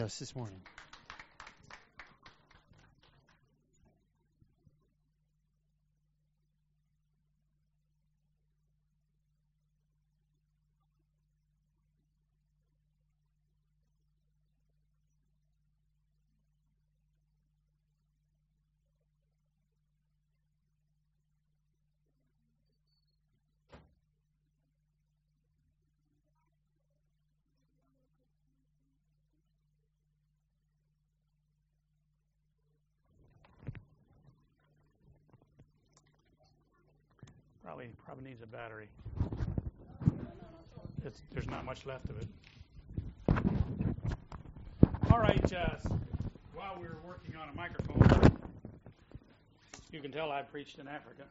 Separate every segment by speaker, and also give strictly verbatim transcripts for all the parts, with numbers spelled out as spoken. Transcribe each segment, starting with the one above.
Speaker 1: us this morning. Probably probably needs a battery. It's, there's not much left of it. All right. Uh, while we were working on a microphone, you can tell I preached in Africa.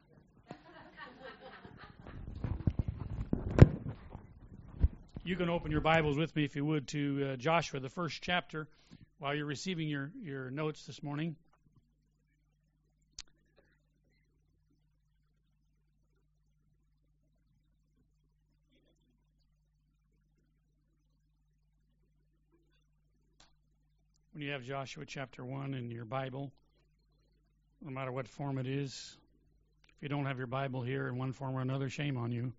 Speaker 1: You can open your Bibles with me, if you would, to uh, Joshua, the first chapter, while you're receiving your, your notes this morning. When you have Joshua chapter one in your Bible, no matter what form it is, if you don't have your Bible here in one form or another, shame on you.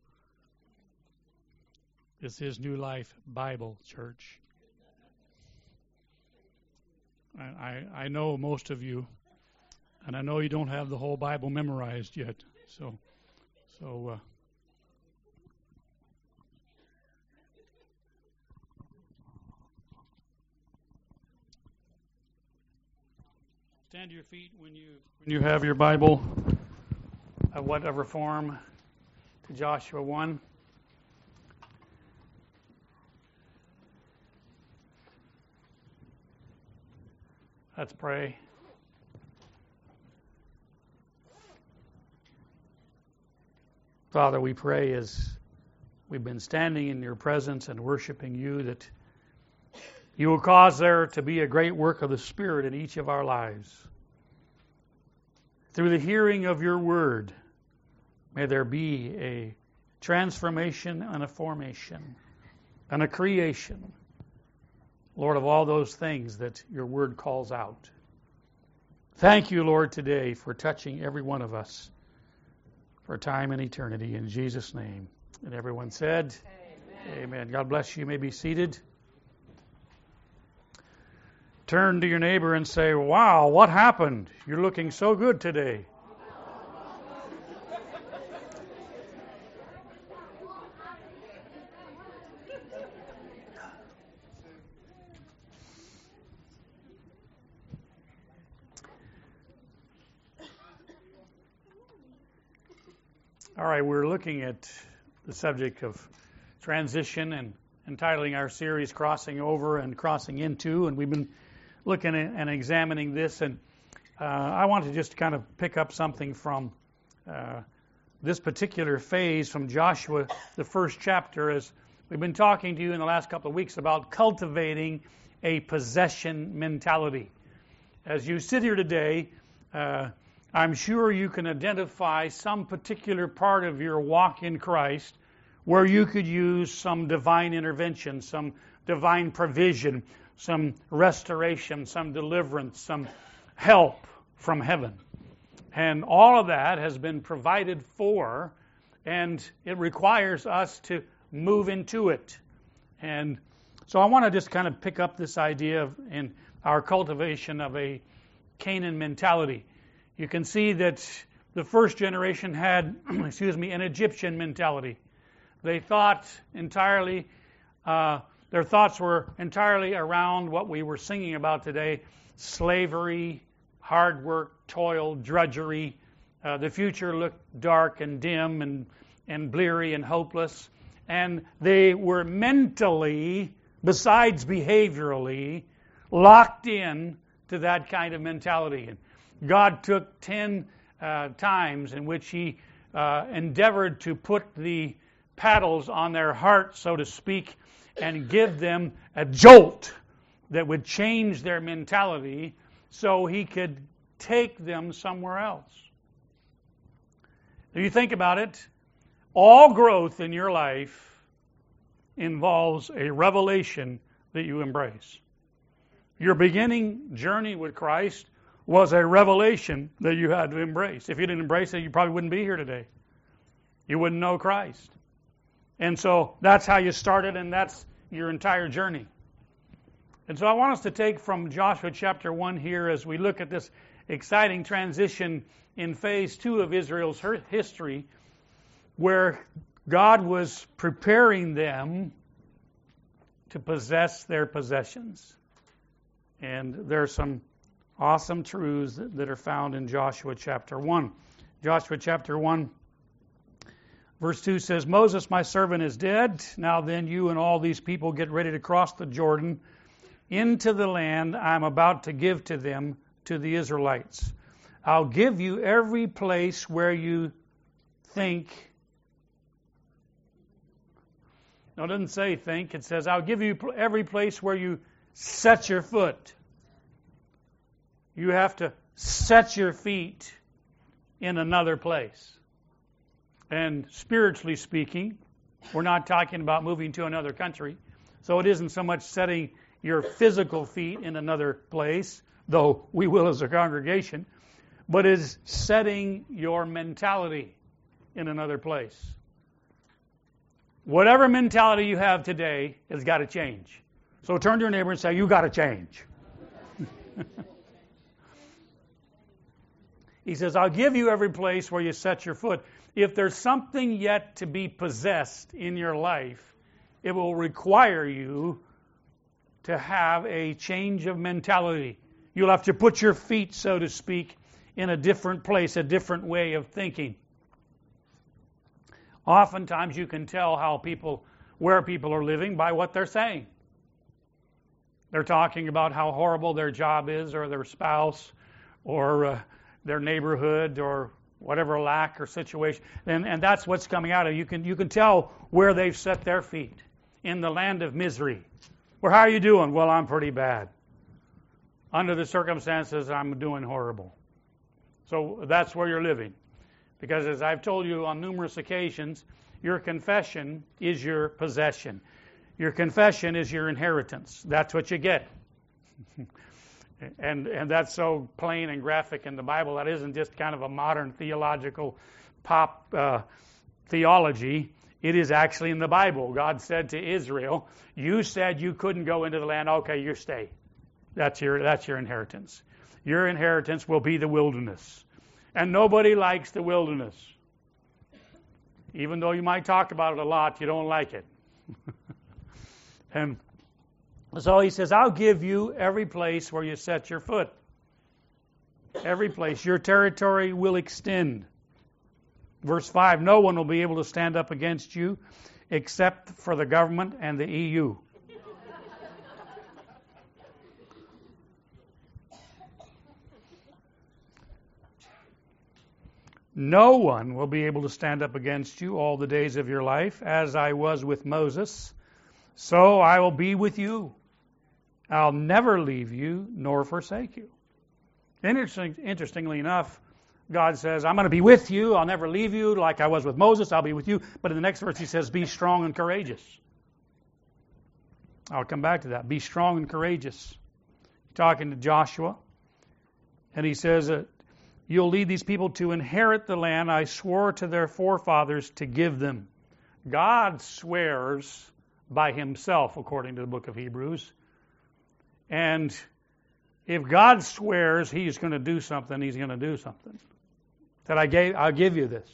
Speaker 1: This is New Life Bible Church. I, I, I know most of you, and I know you don't have the whole Bible memorized yet. So, so uh, stand to your feet when you when you have your Bible of whatever form to Joshua one. Let's pray. Father, we pray as we've been standing in your presence and worshiping you that you will cause there to be a great work of the Spirit in each of our lives. Through the hearing of your word, may there be a transformation and a formation and a creation, Lord, of all those things that your word calls out. Thank you, Lord, today for touching every one of us for time and eternity. In Jesus' name. And everyone said, Amen. Amen. God bless you. You may be seated. Turn to your neighbor and say, wow, what happened? You're looking so good today. All right, we're looking at the subject of transition and entitling our series Crossing Over and Crossing Into, and we've been looking at and examining this, and uh, I want to just kind of pick up something from uh, this particular phase from Joshua, the first chapter, as we've been talking to you in the last couple of weeks about cultivating a possession mentality. As you sit here today, uh, I'm sure you can identify some particular part of your walk in Christ where you could use some divine intervention, some divine provision, some restoration, some deliverance, some help from heaven. And all of that has been provided for, and it requires us to move into it. And so I want to just kind of pick up this idea of in our cultivation of a Canaan mentality. You can see that the first generation had, excuse me, an Egyptian mentality. They thought entirely, uh, their thoughts were entirely around what we were singing about today, slavery, hard work, toil, drudgery. Uh, the future looked dark and dim and, and bleary and hopeless. And they were mentally, besides behaviorally, locked in to that kind of mentality. And God took ten uh, times in which He uh, endeavored to put the paddles on their heart, so to speak, and give them a jolt that would change their mentality so He could take them somewhere else. If you think about it, all growth in your life involves a revelation that you embrace. Your beginning journey with Christ was a revelation that you had to embrace. If you didn't embrace it, you probably wouldn't be here today. You wouldn't know Christ. And so that's how you started, and that's your entire journey. And so I want us to take from Joshua chapter one here as we look at this exciting transition in phase two of Israel's history, where God was preparing them to possess their possessions. And there are some awesome truths that are found in Joshua chapter one. Joshua chapter one, verse two says, Moses, my servant, is dead. Now then, you and all these people get ready to cross the Jordan into the land I'm about to give to them, to the Israelites. I'll give you every place where you think. No, it doesn't say think. It says, I'll give you every place where you set your foot. You have to set your feet in another place. And spiritually speaking, we're not talking about moving to another country. So it isn't so much setting your physical feet in another place, though we will as a congregation, but is setting your mentality in another place. Whatever mentality you have today has got to change. So turn to your neighbor and say, you got to change. He says, I'll give you every place where you set your foot. If there's something yet to be possessed in your life, it will require you to have a change of mentality. You'll have to put your feet, so to speak, in a different place, a different way of thinking. Oftentimes you can tell how people, where people are living by what they're saying. They're talking about how horrible their job is, or their spouse, or uh, their neighborhood, or whatever lack or situation. And, and that's what's coming out of it. You can, you can tell where they've set their feet, in the land of misery. Well, how are you doing? Well, I'm pretty bad. Under the circumstances, I'm doing horrible. So that's where you're living. Because as I've told you on numerous occasions, your confession is your possession. Your confession is your inheritance. That's what you get. and and that's so plain and graphic in the Bible. That isn't just kind of a modern theological pop uh, theology. It is actually in the Bible. God said to Israel, you said you couldn't go into the land. Okay, you stay. That's your that's your inheritance. Your inheritance will be the wilderness. And nobody likes the wilderness. Even though you might talk about it a lot, you don't like it. And so he says, I'll give you every place where you set your foot. Every place. Your territory will extend. Verse five, no one will be able to stand up against you except for the government and the E U. No one will be able to stand up against you all the days of your life, as I was with Moses. So I will be with you. I'll never leave you nor forsake you. Interesting, interestingly enough, God says, I'm going to be with you. I'll never leave you. Like I was with Moses, I'll be with you. But in the next verse, he says, be strong and courageous. I'll come back to that. Be strong and courageous. Talking to Joshua. And he says, uh, you'll lead these people to inherit the land I swore to their forefathers to give them. God swears by himself, according to the book of Hebrews. And if God swears he's going to do something, he's going to do something. That I gave, I'll give you this.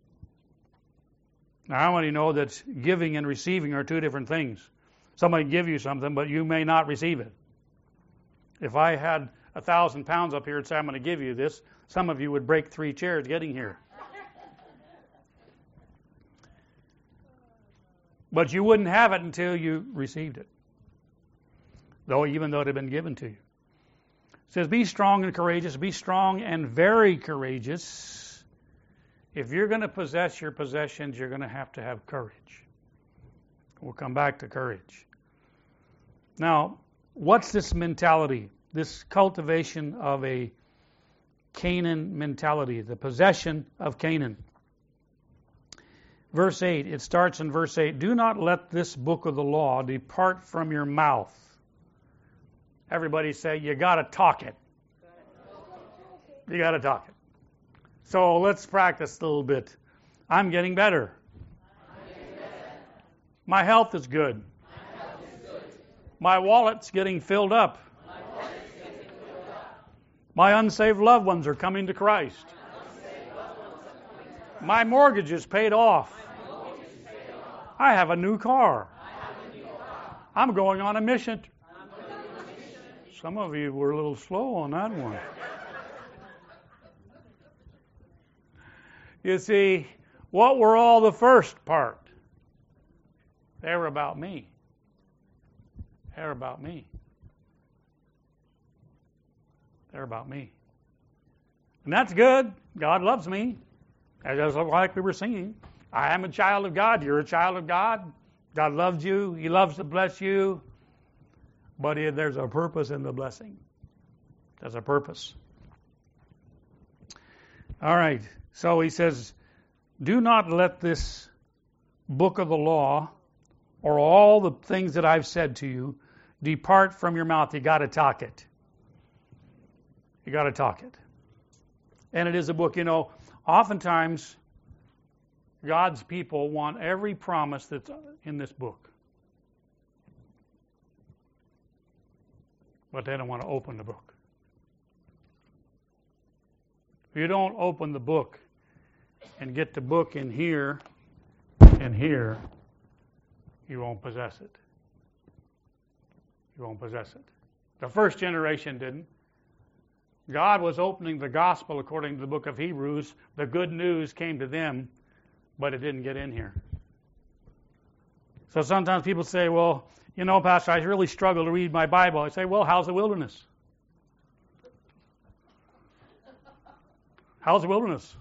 Speaker 1: Now, how many know that giving and receiving are two different things? Somebody give you something, but you may not receive it. If I had a thousand pounds up here and say, I'm going to give you this, some of you would break three chairs getting here. But you wouldn't have it until you received it. Though, even though it had been given to you. It says, be strong and courageous. Be strong and very courageous. If you're going to possess your possessions, you're going to have to have courage. We'll come back to courage. Now, what's this mentality? This cultivation of a Canaan mentality, the possession of Canaan. Verse eight, it starts in verse eight. Do not let this book of the law depart from your mouth. Everybody say, you got to talk it. You got to talk it. So let's practice a little bit. I'm getting better.
Speaker 2: I'm getting better.
Speaker 1: My health is good.
Speaker 2: My health is good.
Speaker 1: My wallet's getting filled up.
Speaker 2: My wallet's getting filled up.
Speaker 1: My unsaved loved ones are coming to Christ.
Speaker 2: My unsaved loved ones are coming to Christ.
Speaker 1: My mortgage is paid off.
Speaker 2: My mortgage is paid off.
Speaker 1: I have a new car.
Speaker 2: I have a new car.
Speaker 1: I'm going on a mission.
Speaker 2: I'm going on a mission.
Speaker 1: Some of you were a little slow on that one. You see, what were all the first part? They were about me. They were about me. They're about me. And that's good. God loves me. Just like we were singing. I am a child of God. You're a child of God. God loves you. He loves to bless you. But there's a purpose in the blessing. There's a purpose. All right. So he says, do not let this book of the law or all the things that I've said to you depart from your mouth. You got to talk it. You got to talk it. And it is a book, you know, oftentimes God's people want every promise that's in this book. But they don't want to open the book. If you don't open the book and get the book in here and here, you won't possess it. You won't possess it. The first generation didn't. God was opening the gospel according to the book of Hebrews. The good news came to them, but it didn't get in here. So sometimes people say, well, you know, Pastor, I really struggle to read my Bible. I say, well, how's the wilderness? How's the wilderness?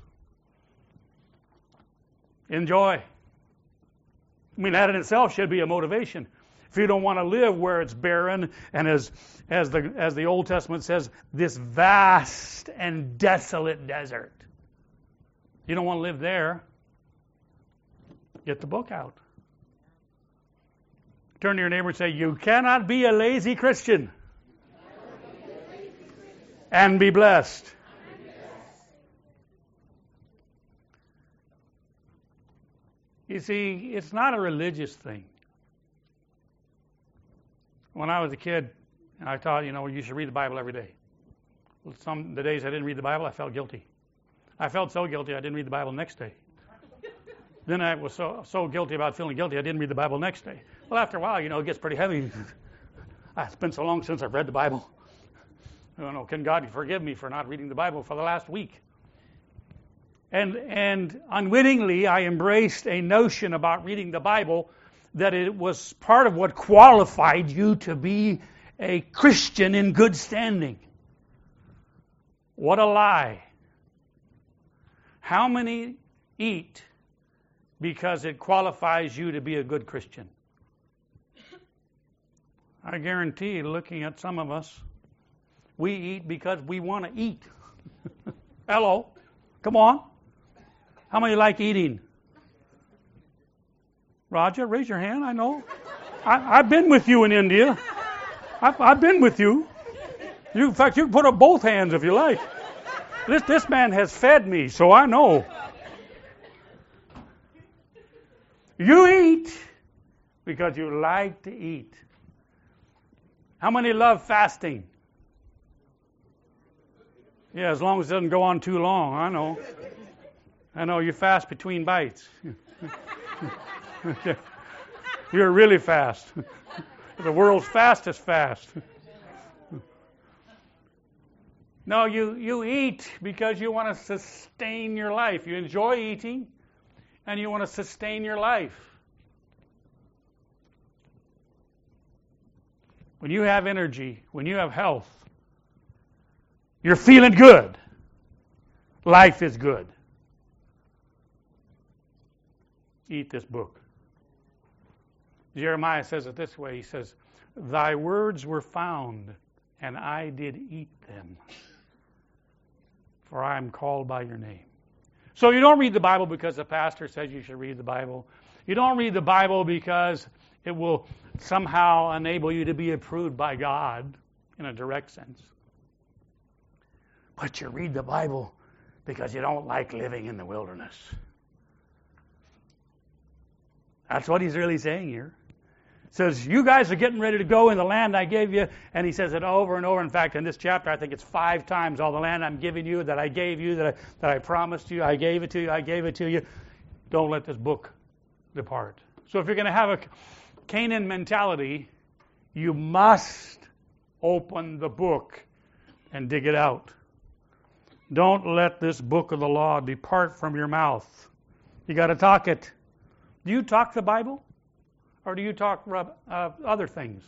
Speaker 1: Enjoy. I mean, that in itself should be a motivation. If you don't want to live where it's barren, and as as the as the Old Testament says, this vast and desolate desert. You don't want to live there. Get the book out. Turn to your neighbor and say, you cannot be a lazy Christian and be blessed. You see, it's not a religious thing. When I was a kid, I thought, you know, you should read the Bible every day. Some the days I didn't read the Bible, I felt guilty. I felt so guilty I didn't read the Bible the next day. Then I was so so guilty about feeling guilty I didn't read the Bible the next day. Well, after a while, you know, it gets pretty heavy. It's been so long since I've read the Bible. I don't know, can God forgive me for not reading the Bible for the last week? And and unwittingly, I embraced a notion about reading the Bible that it was part of what qualified you to be a Christian in good standing. What a lie. How many eat because it qualifies you to be a good Christian? I guarantee, looking at some of us, we eat because we want to eat. Hello? Come on. How many like eating? Roger, raise your hand. I know. I, I've been with you in India. I've, I've been with you. you. In fact, you can put up both hands if you like. This this man has fed me, so I know. You eat because you like to eat. How many love fasting? Yeah, as long as it doesn't go on too long. I know. I know you fast between bites. You're really fast. The world's fastest fast. No, you, you eat because you want to sustain your life. You enjoy eating and you want to sustain your life. When you have energy, when you have health, you're feeling good. Life is good. Eat this book. Jeremiah says it this way. He says, thy words were found, and I did eat them, for I am called by your name. So you don't read the Bible because the pastor says you should read the Bible. You don't read the Bible because it will somehow enable you to be approved by God. in a direct sense. But you read the Bible because you don't like living in the wilderness. That's what he's really saying here. Says, you guys are getting ready to go in the land I gave you. And he says it over and over. In fact, in this chapter, I think it's five times, all the land I'm giving you, that I gave you, that I, that I promised you, I gave it to you, I gave it to you. Don't let this book depart. So if you're going to have a Canaan mentality, you must open the book and dig it out. Don't let this book of the law depart from your mouth. You got to talk it. Do you talk the Bible? Or do you talk uh, other things?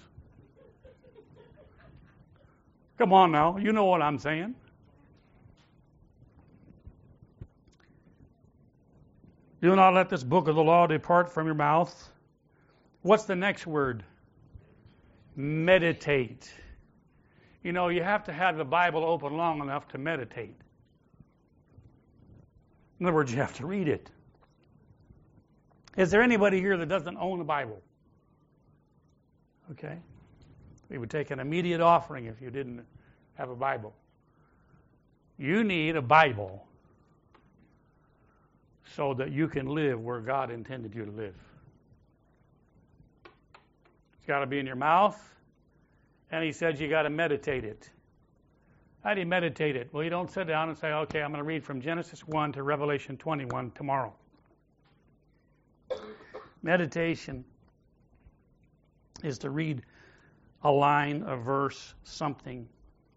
Speaker 1: Come on now, you know what I'm saying. Do not let this book of the law depart from your mouth. What's the next word? Meditate. You know, you have to have the Bible open long enough to meditate. In other words, you have to read it. Is there anybody here that doesn't own a Bible? Okay. We would take an immediate offering if you didn't have a Bible. You need a Bible so that you can live where God intended you to live. It's got to be in your mouth, and he said you got to meditate it. How do you meditate it? Well, you don't sit down and say, okay, I'm going to read from Genesis one to Revelation twenty-one tomorrow. Meditation is to read a line, a verse, something.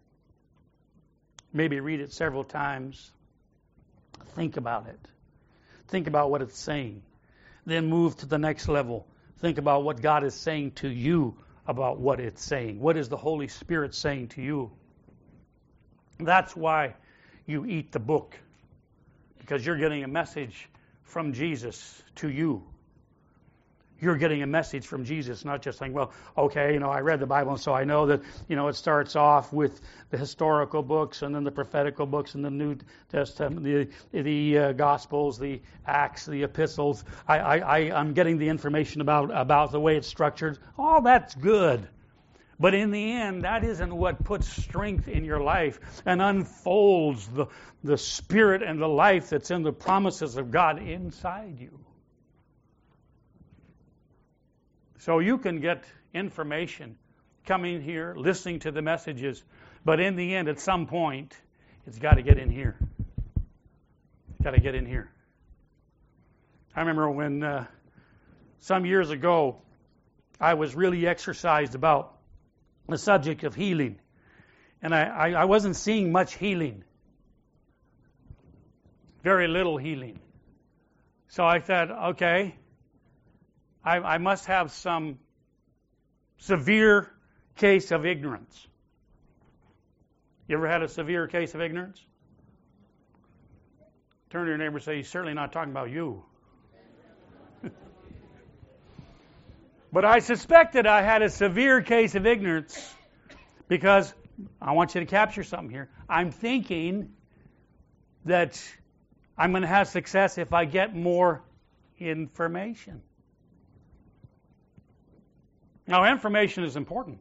Speaker 1: Maybe read it several times. Think about it. Think about what it's saying. Then move to the next level. Think about what God is saying to you about what it's saying. What is the Holy Spirit saying to you? That's why you eat the book. Because you're getting a message from Jesus to you. You're getting a message from Jesus, not just saying, well, okay, you know, I read the Bible, and so I know that, you know, it starts off with the historical books, and then the prophetical books, and the New Testament, the the uh, Gospels, the Acts, the Epistles. I, I, I, I'm getting the information about, about the way it's structured. All that's good. But in the end, that isn't what puts strength in your life and unfolds the, the spirit and the life that's in the promises of God inside you. So you can get information coming here, listening to the messages, but in the end, at some point, it's got to get in here. It's got to get in here. I remember when uh, some years ago, I was really exercised about the subject of healing. And I, I, I wasn't seeing much healing. Very little healing. So I said, okay, I, I must have some severe case of ignorance. You ever had a severe case of ignorance? Turn to your neighbor and say, he's certainly not talking about you. But I suspected I had a severe case of ignorance because I want you to capture something here. I'm thinking that I'm going to have success if I get more information. Now, information is important.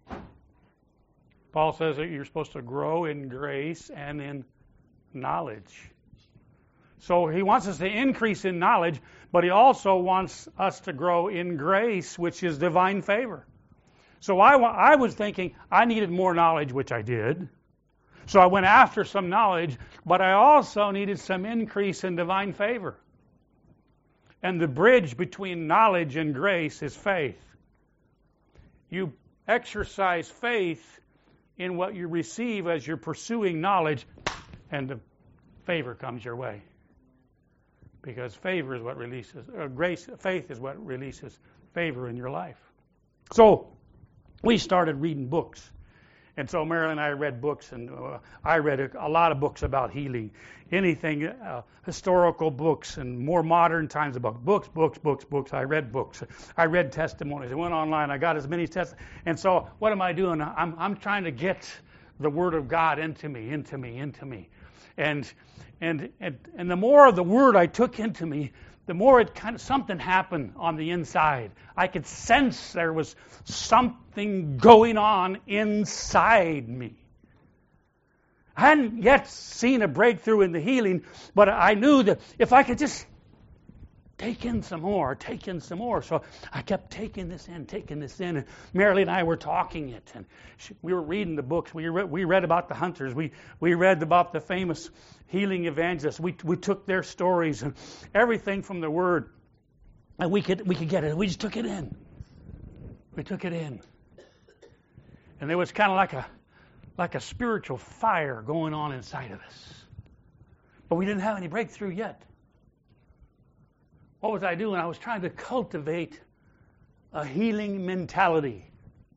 Speaker 1: Paul says that you're supposed to grow in grace and in knowledge. So he wants us to increase in knowledge, but he also wants us to grow in grace, which is divine favor. So I, I was thinking I needed more knowledge, which I did. So I went after some knowledge, but I also needed some increase in divine favor. And the bridge between knowledge and grace is faith. You exercise faith in what you receive as you're pursuing knowledge, and the favor comes your way. Because favor is what releases, uh, grace, faith is what releases favor in your life. So, we started reading books. And so Marilyn and I read books, and uh, I read a, a lot of books about healing. Anything, uh, historical books and more modern times about books, books, books, books. I read books. I read testimonies. I went online. I got as many tests. And so what am I doing? I'm, I'm trying to get the Word of God into me, into me, into me. And, and, and, and the more of the Word I took into me, the more it kind of something happened on the inside. I could sense there was something going on inside me. I hadn't yet seen a breakthrough in the healing, but I knew that if I could just take in some more, take in some more. So I kept taking this in, taking this in. And Marilee and I were talking it, and she, we were reading the books. We read, we read about the hunters. We we read about the famous healing evangelists. We we took their stories and everything from the Word, and we could we could get it. We just took it in. We took it in, and there was kind of like a like a spiritual fire going on inside of us, but we didn't have any breakthrough yet. What was I doing? I was trying to cultivate a healing mentality,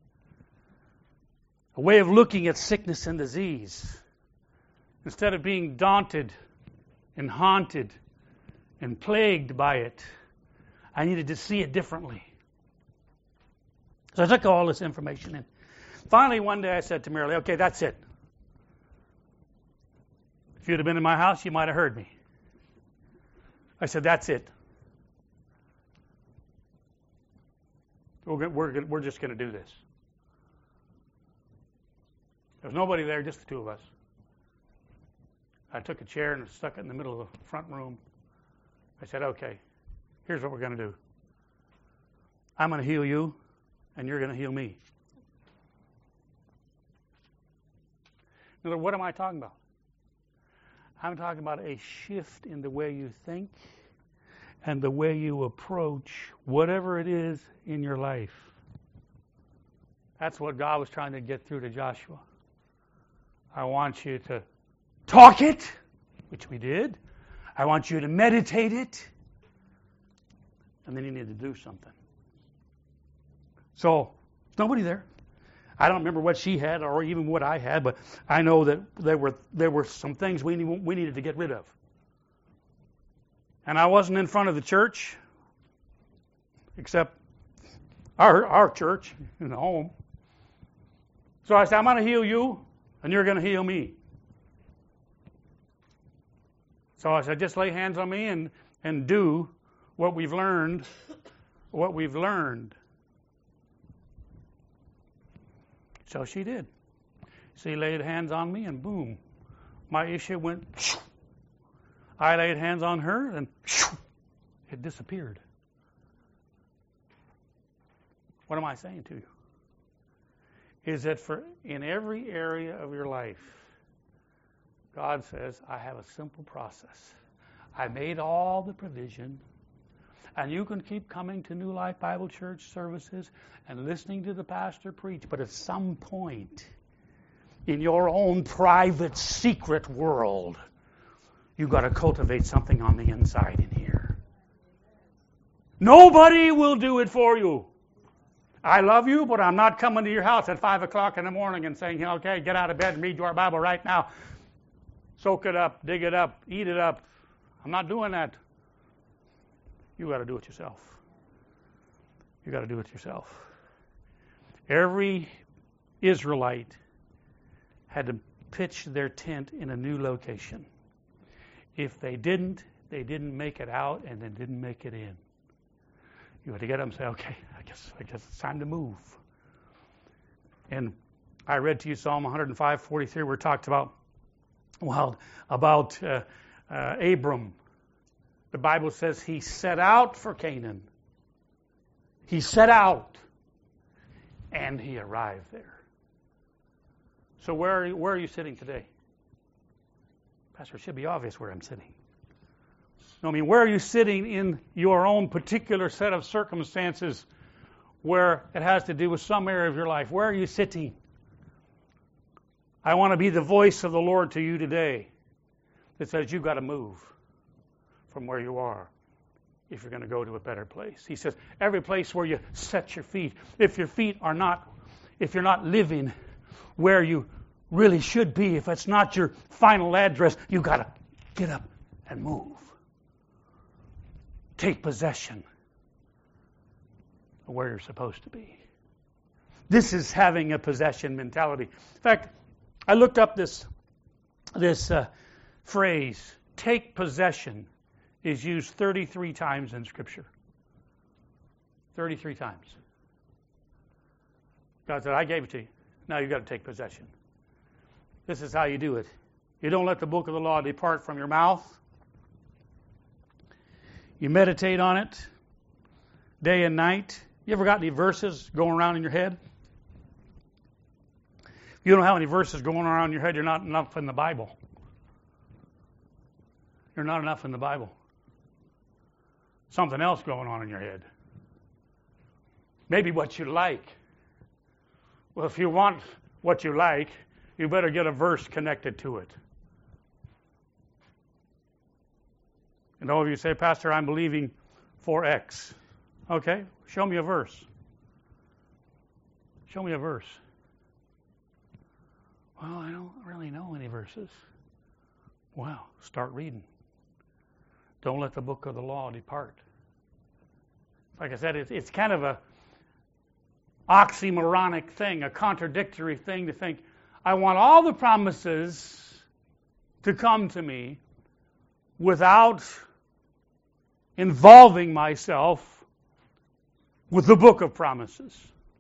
Speaker 1: a way of looking at sickness and disease. Instead of being daunted and haunted and plagued by it, I needed to see it differently. So I took all this information in. Finally, one day I said to Marilee, okay, that's it. If you'd have been in my house, you might have heard me. I said, that's it. We're, we're, we're just going to do this. There was nobody there, just the two of us. I took a chair and stuck it in the middle of the front room. I said, okay, here's what we're going to do. I'm going to heal you, and you're going to heal me. Now, what am I talking about? I'm talking about a shift in the way you think and the way you approach whatever it is in your life. That's what God was trying to get through to Joshua. I want you to talk it, which we did. I want you to meditate it. And then you need to do something. So, nobody there. I don't remember what she had or even what I had, but I know that there were there were some things we need, we needed to get rid of. And I wasn't in front of the church, except our our church in the home. So I said, I'm going to heal you, and you're going to heal me. So I said, just lay hands on me and, and do what we've learned, what we've learned. So she did. She laid hands on me, and boom, my issue went. I laid hands on her, and it disappeared. What am I saying to you? Is that for in every area of your life, God says, I have a simple process. I made all the provision, and you can keep coming to New Life Bible Church services and listening to the pastor preach, but at some point in your own private, secret world, you've got to cultivate something on the inside in here. Nobody will do it for you. I love you, but I'm not coming to your house at five o'clock in the morning and saying, okay, get out of bed and read your Bible right now. Soak it up, dig it up, eat it up. I'm not doing that. You got to do it yourself. You got to do it yourself. Every Israelite had to pitch their tent in a new location. If they didn't, they didn't make it out and they didn't make it in. You had to get up and say, okay, I guess I guess it's time to move. And I read to you Psalm one oh five, forty-three, where it talked about, well, about uh, uh, Abram. The Bible says he set out for Canaan. He set out, and he arrived there. So where are you, where are you sitting today? Pastor, it should be obvious where I'm sitting. No, I mean, where are you sitting in your own particular set of circumstances where it has to do with some area of your life? Where are you sitting? I want to be the voice of the Lord to you today that says you've got to move from where you are if you're going to go to a better place. He says, every place where you set your feet, if your feet are not, if you're not living where you really should be, if it's not your final address, you've got to get up and move. Take possession of where you're supposed to be. This is having a possession mentality. In fact, I looked up this, this uh, phrase, take possession is used thirty-three times in Scripture. thirty-three times. God said, I gave it to you. Now you've got to take possession. This is how you do it. You don't let the book of the law depart from your mouth. You meditate on it day and night. You ever got any verses going around in your head? If you don't have any verses going around in your head, you're not enough in the Bible. You're not enough in the Bible. Something else going on in your head. Maybe what you like. Well, if you want what you like, you better get a verse connected to it. And all of you say, Pastor, I'm believing for X. Okay, show me a verse. Show me a verse. Well, I don't really know any verses. Well, start reading. Don't let the book of the law depart. Like I said, it's, it's kind of a oxymoronic thing, a contradictory thing to think, I want all the promises to come to me without involving myself with the book of promises.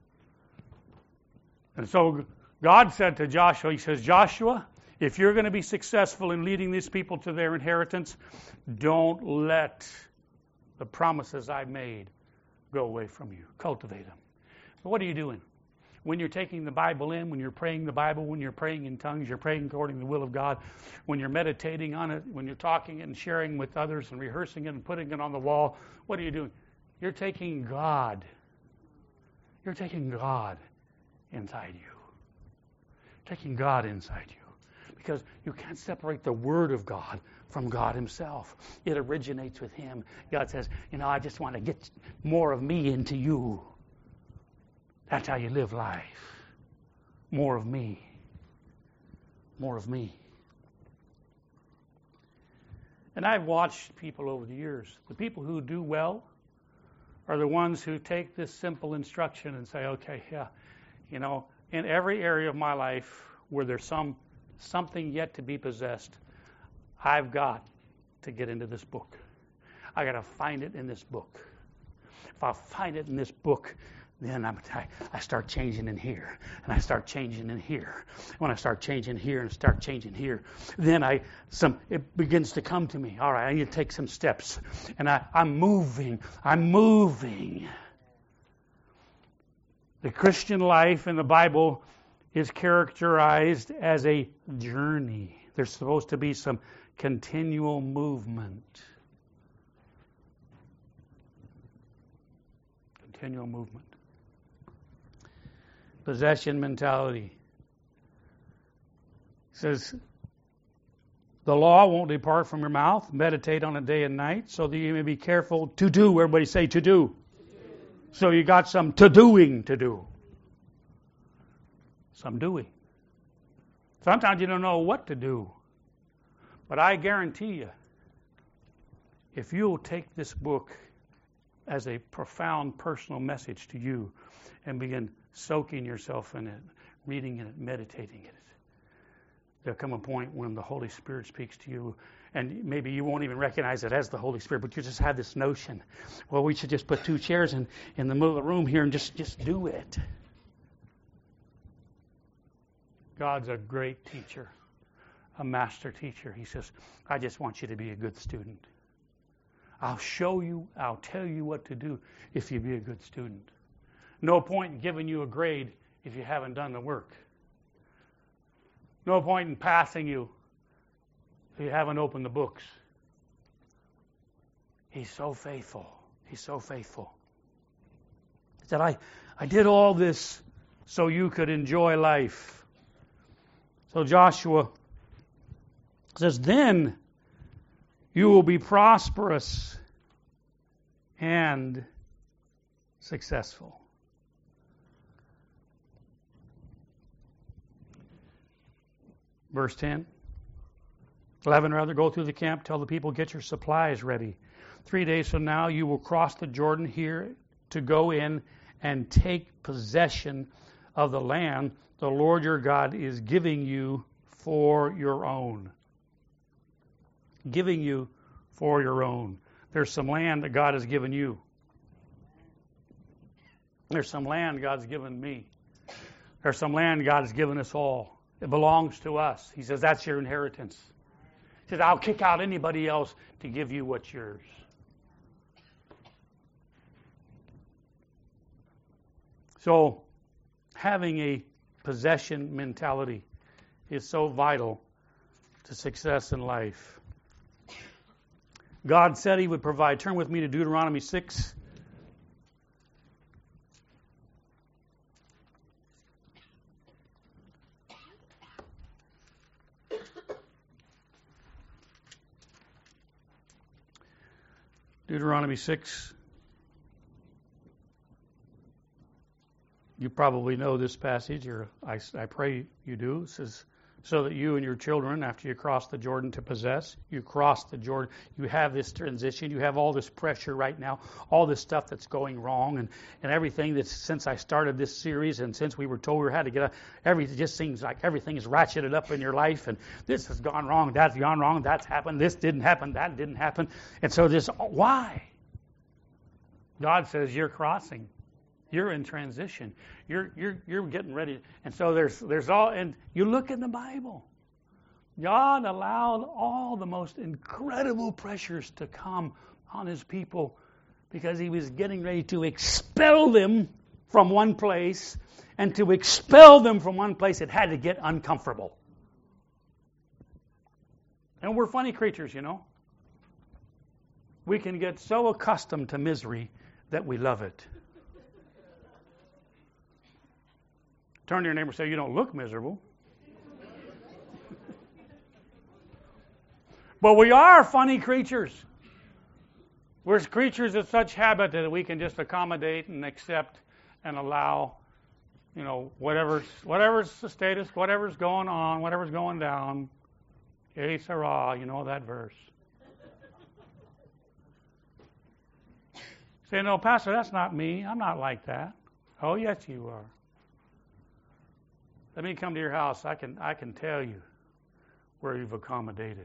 Speaker 1: And so God said to Joshua, he says, Joshua, if you're going to be successful in leading these people to their inheritance, don't let the promises I made go away from you. Cultivate them. So what are you doing? When you're taking the Bible in, when you're praying the Bible, when you're praying in tongues, you're praying according to the will of God, when you're meditating on it, when you're talking it and sharing with others and rehearsing it and putting it on the wall, what are you doing? You're taking God. You're taking God inside you. Taking God inside you. Because you can't separate the Word of God from God Himself. It originates with Him. God says, you know, I just want to get more of me into you. That's how you live life. More of me. More of me. And I've watched people over the years. The people who do well are the ones who take this simple instruction and say, okay, yeah, you know, in every area of my life where there's some something yet to be possessed, I've got to get into this book. I got to find it in this book. If I find it in this book, then I'm, I, I start changing in here, and I start changing in here. When I start changing here and start changing here, then I some it begins to come to me. All right, I need to take some steps, and I, I'm moving. I'm moving. The Christian life in the Bible is characterized as a journey. There's supposed to be some continual movement. Continual movement. Possession mentality. It says, the law won't depart from your mouth. Meditate on it day and night so that you may be careful to do. Everybody say to do. So you got some to-doing to do. Some doing. Sometimes you don't know what to do. But I guarantee you, if you'll take this book as a profound personal message to you and begin soaking yourself in it, reading in it, meditating in it, there'll come a point when the Holy Spirit speaks to you, and maybe you won't even recognize it as the Holy Spirit, but you just have this notion, well, we should just put two chairs in, in the middle of the room here and just, just do it. God's a great teacher, a master teacher. He says, I just want you to be a good student. I'll show you, I'll tell you what to do if you be a good student. No point in giving you a grade if you haven't done the work. No point in passing you if you haven't opened the books. He's so faithful. He's so faithful. He said, I, I did all this so you could enjoy life. So Joshua says, then you will be prosperous and successful. Verse ten. eleven rather, go through the camp, tell the people, get your supplies ready. Three days from now you will cross the Jordan here to go in and take possession of the land the Lord your God is giving you for your own. Giving you for your own. There's some land that God has given you. There's some land God's given me. There's some land God has given us all. It belongs to us. He says, that's your inheritance. He says, I'll kick out anybody else to give you what's yours. So, having a possession mentality is so vital to success in life. God said He would provide. Turn with me to Deuteronomy six. Deuteronomy six. You probably know this passage, or I, I pray you do. It says, so that you and your children, after you cross the Jordan to possess, you cross the Jordan, you have this transition, you have all this pressure right now, all this stuff that's going wrong, and, and everything that's, since I started this series, and since we were told we had to get up, everything just seems like everything is ratcheted up in your life, and this has gone wrong, that's gone wrong, that's happened, this didn't happen, that didn't happen. And so this, why? God says you're crossing. You're in transition. You're you're you're getting ready. And so there's there's all, and you look in the Bible. God allowed all the most incredible pressures to come on His people because He was getting ready to expel them from one place, and to expel them from one place it had to get uncomfortable. And we're funny creatures, you know. We can get so accustomed to misery that we love it. Turn to your neighbor and say, you don't look miserable. But we are funny creatures. We're creatures of such habit that we can just accommodate and accept and allow, you know, whatever's, whatever's the status, whatever's going on, whatever's going down. Que sera, you know that verse. Say, no, Pastor, that's not me. I'm not like that. Oh, yes, you are. Let me come to your house. I can I can tell you where you've accommodated.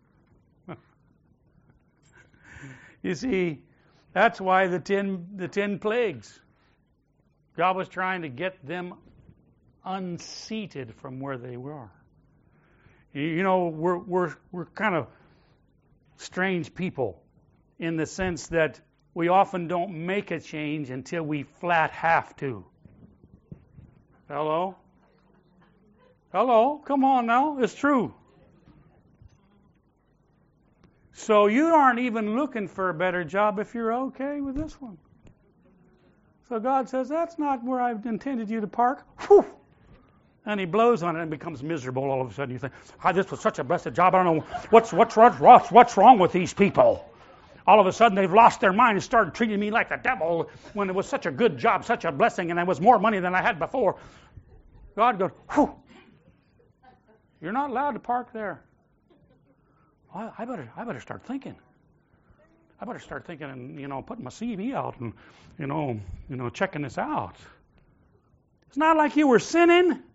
Speaker 1: You see, that's why the ten the ten plagues. God was trying to get them unseated from where they were. You know, we're we're we're kind of strange people in the sense that we often don't make a change until we flat have to. Hello? Hello, come on now, it's true. So you aren't even looking for a better job if you're okay with this one. So God says, that's not where I've intended you to park. Whew. And He blows on it and becomes miserable all of a sudden. You think, oh, this was such a blessed job, I don't know, what's, what's, what's, what's wrong with these people? All of a sudden they've lost their mind and started treating me like the devil when it was such a good job, such a blessing, and there was more money than I had before. God goes, whew. You're not allowed to park there. Well, I better, I better start thinking. I better start thinking, and you know, putting my C V out, and you know, you know, checking this out. It's not like you were sinning. I'm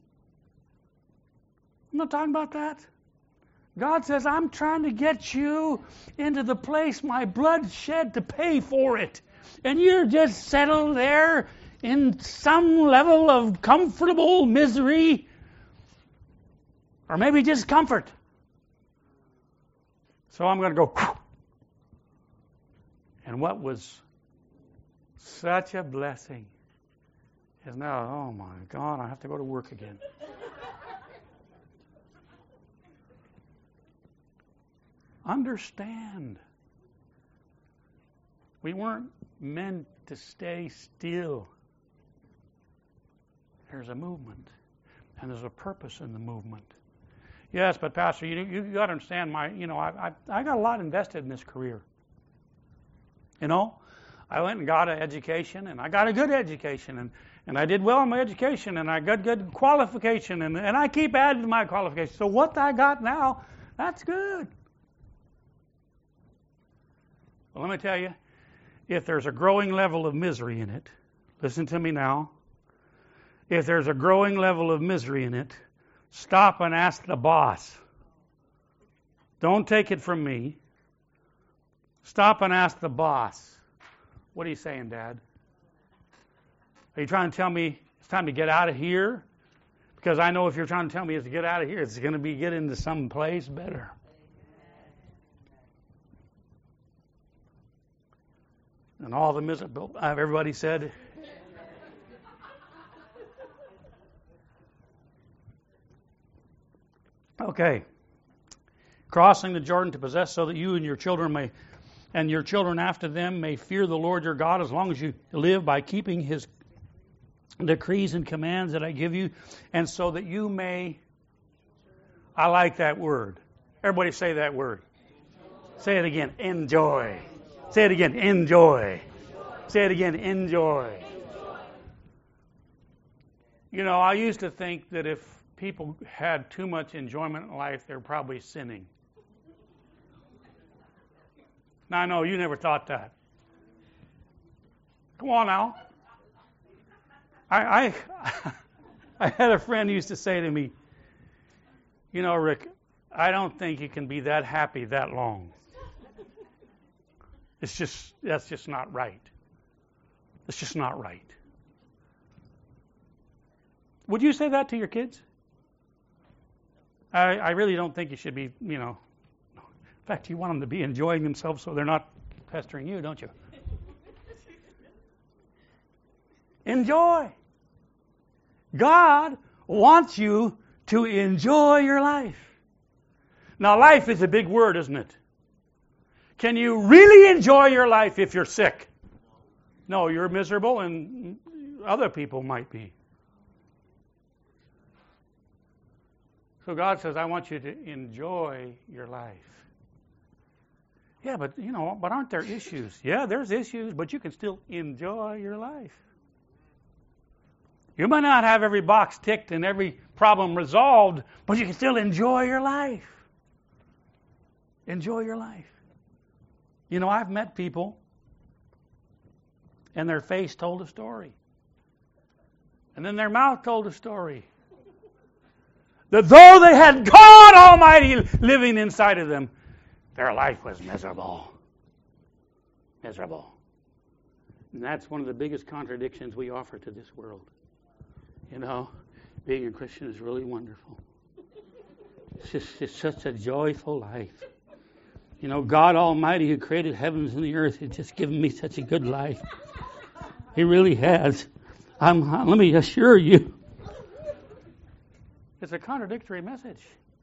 Speaker 1: not talking about that. God says, I'm trying to get you into the place my blood shed to pay for it, and you're just settled there in some level of comfortable misery. Or maybe just comfort. So I'm going to go. Whew. And what was such a blessing is now, oh my God, I have to go to work again. Understand. We weren't meant to stay still. There's a movement. And there's a purpose in the movement. Yes, but Pastor, you you got to understand my, you know, I, I I got a lot invested in this career. You know, I went and got an education, and I got a good education, and, and I did well in my education, and I got good qualification, and, and I keep adding to my qualifications. So what I got now, that's good. Well, let me tell you, if there's a growing level of misery in it, listen to me now. If there's a growing level of misery in it, stop and ask the boss. Don't take it from me. Stop and ask the boss. What are you saying, Dad? Are you trying to tell me it's time to get out of here? Because I know if you're trying to tell me it's to get out of here, it's going to be get into some place better. And all the miserable, everybody said, okay. Crossing the Jordan to possess, so that you and your children may, and your children after them may fear the Lord your God, as long as you live by keeping His decrees and commands that I give you, and so that you may, I like that word. Everybody say that word. Say it again, enjoy. Say it again, enjoy. Say it again, enjoy. You know, I used to think that if people had too much enjoyment in life, they're probably sinning. Now, I know you never thought that. Come on now. I, I, I had a friend who used to say to me, you know, Rick, I don't think you can be that happy that long. It's just, that's just not right. It's just not right. Would you say that to your kids? I, I really don't think you should be, you know. In fact, you want them to be enjoying themselves so they're not pestering you, don't you? Enjoy. God wants you to enjoy your life. Now, life is a big word, isn't it? Can you really enjoy your life if you're sick? No, you're miserable, and other people might be. So God says, I want you to enjoy your life. Yeah, but, you know, but aren't there issues? Yeah, there's issues, but you can still enjoy your life. You might not have every box ticked and every problem resolved, but you can still enjoy your life. Enjoy your life. You know, I've met people, and their face told a story. And then their mouth told a story. That though they had God Almighty living inside of them, their life was miserable. Miserable. And that's one of the biggest contradictions we offer to this world. You know, being a Christian is really wonderful. It's just it's such a joyful life. You know, God Almighty who created heavens and the earth has just given me such a good life. He really has. I'm, let me assure you. It's a contradictory message.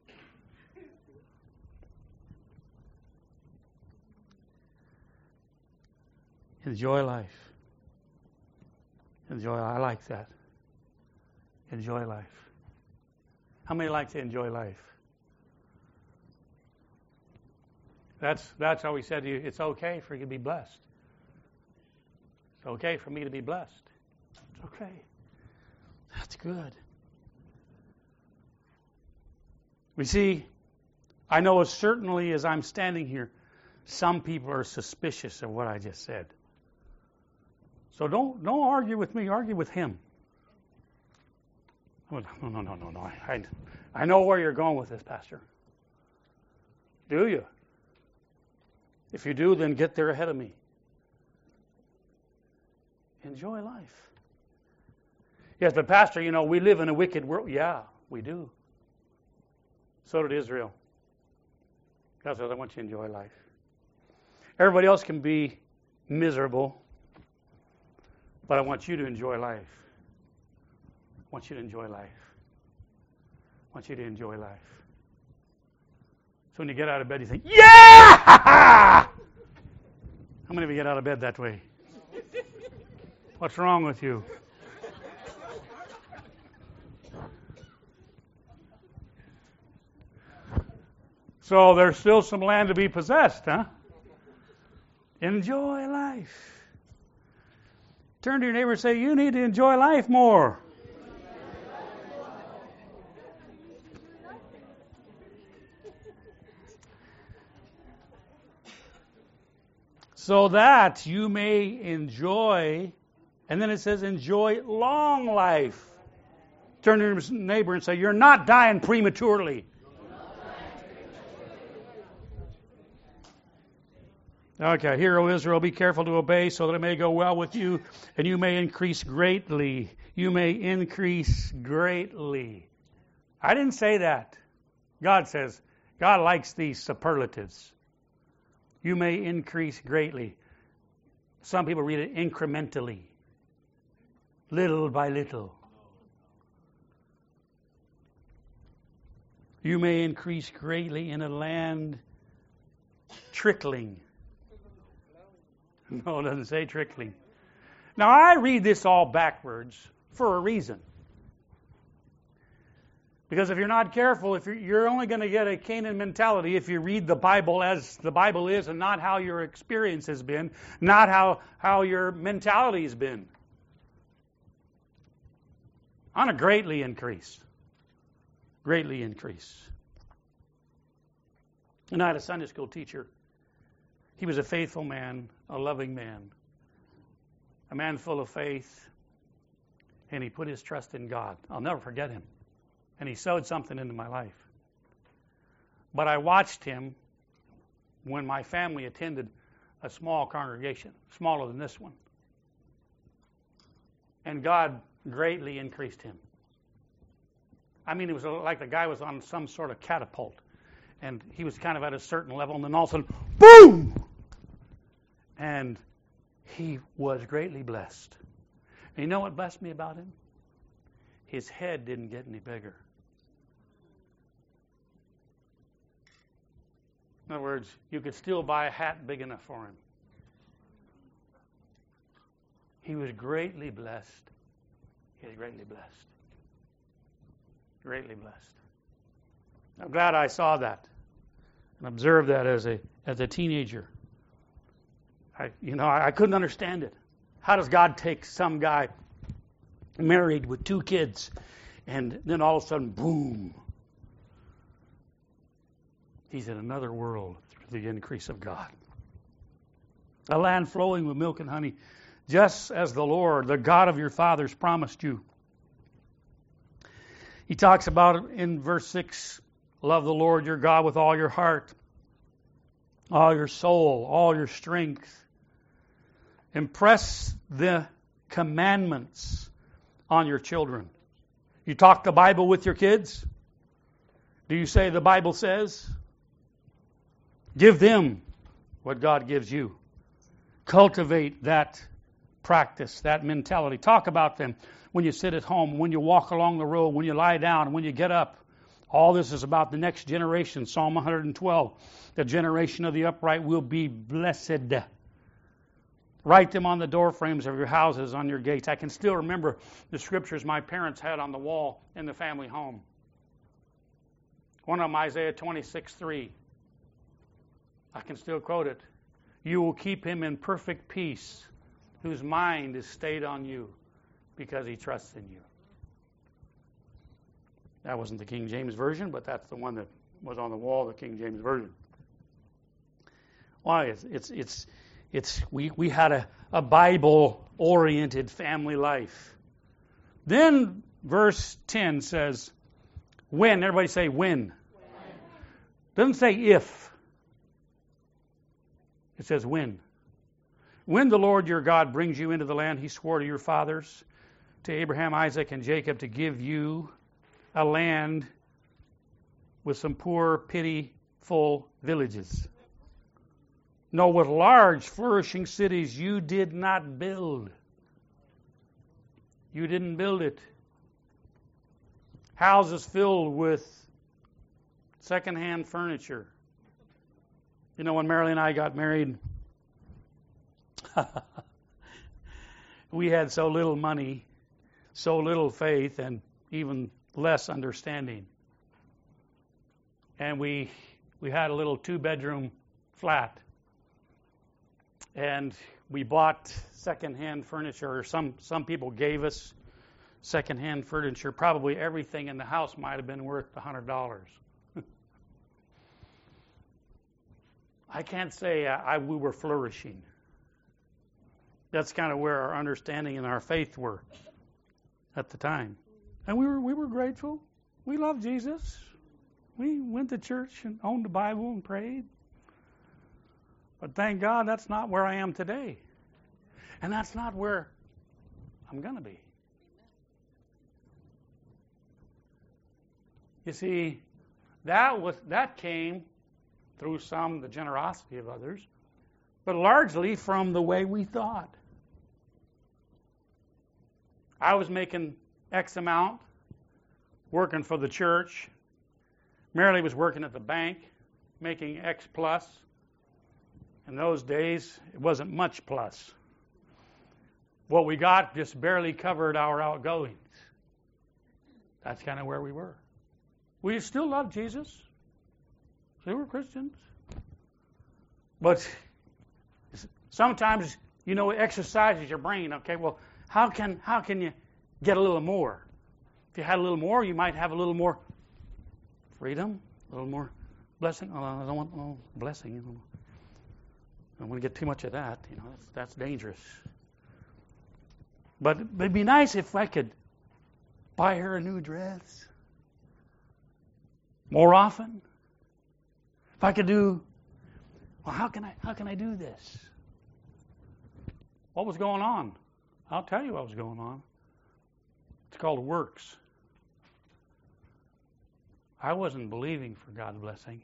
Speaker 1: Enjoy life. Enjoy. I like that. Enjoy life. How many like to enjoy life? That's that's how we said to you, it's okay for you to be blessed. It's okay for me to be blessed. It's okay. That's good. We see, I know as certainly as I'm standing here, some people are suspicious of what I just said. So don't don't argue with me, argue with him. Oh, no, no, no, no, no. I, I know where you're going with this, Pastor. Do you? If you do, then get there ahead of me. Enjoy life. Yes, but Pastor, you know, we live in a wicked world. Yeah, we do. So did Israel. God says, I want you to enjoy life. Everybody else can be miserable, but I want you to enjoy life. I want you to enjoy life. I want you to enjoy life. So when you get out of bed, you think, yeah! How many of you get out of bed that way? What's wrong with you? So there's still some land to be possessed, huh? Enjoy life. Turn to your neighbor and say, you need to enjoy life more. So that you may enjoy, and then it says enjoy long life. Turn to your neighbor and say, you're not dying prematurely. Okay, hear, O Israel, be careful to obey so that it may go well with you and you may increase greatly. You may increase greatly. I didn't say that. God says, God likes these superlatives. You may increase greatly. Some people read it incrementally. Little by little. You may increase greatly in a land trickling. No, it doesn't say trickling. Now, I read this all backwards for a reason. Because if you're not careful, if you're, you're only going to get a Canaan mentality if you read the Bible as the Bible is and not how your experience has been, not how, how your mentality has been. On a greatly increase. Greatly increase. And I had a Sunday school teacher. He was a faithful man, a loving man, a man full of faith, and he put his trust in God. I'll never forget him. And he sowed something into my life. But I watched him when my family attended a small congregation, smaller than this one. And God greatly increased him. I mean, it was like the guy was on some sort of catapult. And he was kind of at a certain level, and then all of a sudden, boom! And he was greatly blessed. And you know what blessed me about him? His head didn't get any bigger. In other words, you could still buy a hat big enough for him. He was greatly blessed. He was greatly blessed. Greatly blessed. I'm glad I saw that and observed that as a as a teenager. I, you know, I, I couldn't understand it. How does God take some guy married with two kids, and then all of a sudden, boom, he's in another world through the increase of God. A land flowing with milk and honey, just as the Lord, the God of your fathers, promised you. He talks about it in verse six, love the Lord your God with all your heart, all your soul, all your strength. Impress the commandments on your children. You talk the Bible with your kids? Do you say the Bible says? Give them what God gives you. Cultivate that practice, that mentality. Talk about them when you sit at home, when you walk along the road, when you lie down, when you get up. All this is about the next generation. Psalm one hundred twelve. The generation of the upright will be blessed. Write them on the door frames of your houses, on your gates. I can still remember the scriptures my parents had on the wall in the family home. One of them, Isaiah twenty-six three. I can still quote it. You will keep him in perfect peace, whose mind is stayed on you, because he trusts in you. That wasn't the King James Version, but that's the one that was on the wall, the King James Version. Why? It's it's it's, it's we, we had a, a Bible-oriented family life. Then verse ten says, when. Everybody say when. When. Doesn't say if. It says when. When the Lord your God brings you into the land he swore to your fathers, to Abraham, Isaac, and Jacob, to give you a land with some poor, pitiful villages. No, with large, flourishing cities you did not build. You didn't build it. Houses filled with secondhand furniture. You know, when Marilyn and I got married, we had so little money, so little faith, and even less understanding. And we we had a little two-bedroom flat. And we bought secondhand furniture, or some, some people gave us secondhand furniture. Probably everything in the house might have been worth one hundred dollars. I can't say I, I, we were flourishing. That's kind of where our understanding and our faith were at the time. And we were we were grateful. We loved Jesus. We went to church and owned the Bible and prayed. But thank God that's not where I am today. And that's not where I'm going to be. You see, that was that came through some the generosity of others, but largely from the way we thought. I was making X amount, working for the church. Marilee was working at the bank, making X plus. In those days, it wasn't much plus. What we got just barely covered our outgoings. That's kind of where we were. We still loved Jesus. We were Christians. But sometimes, you know, it exercises your brain. Okay, well, how can how can you get a little more? If you had a little more, you might have a little more freedom, a little more blessing. Oh, I don't want oh, blessing. You know. I don't want to get too much of that. You know, that's, that's dangerous. But it'd be nice if I could buy her a new dress more often. If I could do, well, how can I how can I do this? What was going on? I'll tell you what was going on. It's called works. I wasn't believing for God's blessing.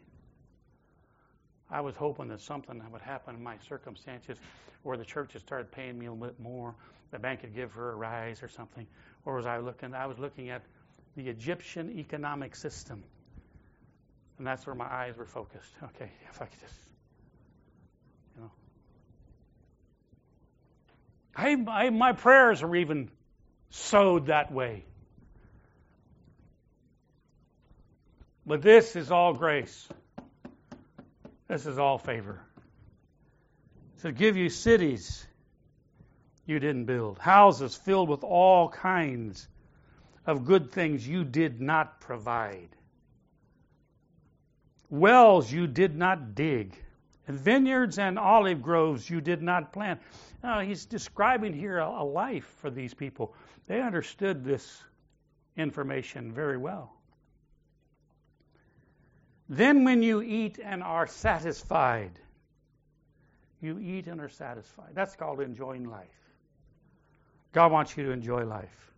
Speaker 1: I was hoping that something would happen in my circumstances where the church had started paying me a little bit more, the bank could give her a rise or something. Or was I looking? I was looking at the Egyptian economic system. And that's where my eyes were focused. Okay, if I could just, you know. I, I, my prayers are even sowed that way. But this is all grace. This is all favor. To give you cities you didn't build, houses filled with all kinds of good things you did not provide, wells you did not dig, and vineyards and olive groves you did not plant. Now, he's describing here a, a life for these people. They understood this information very well. Then when you eat and are satisfied, you eat and are satisfied. That's called enjoying life. God wants you to enjoy life.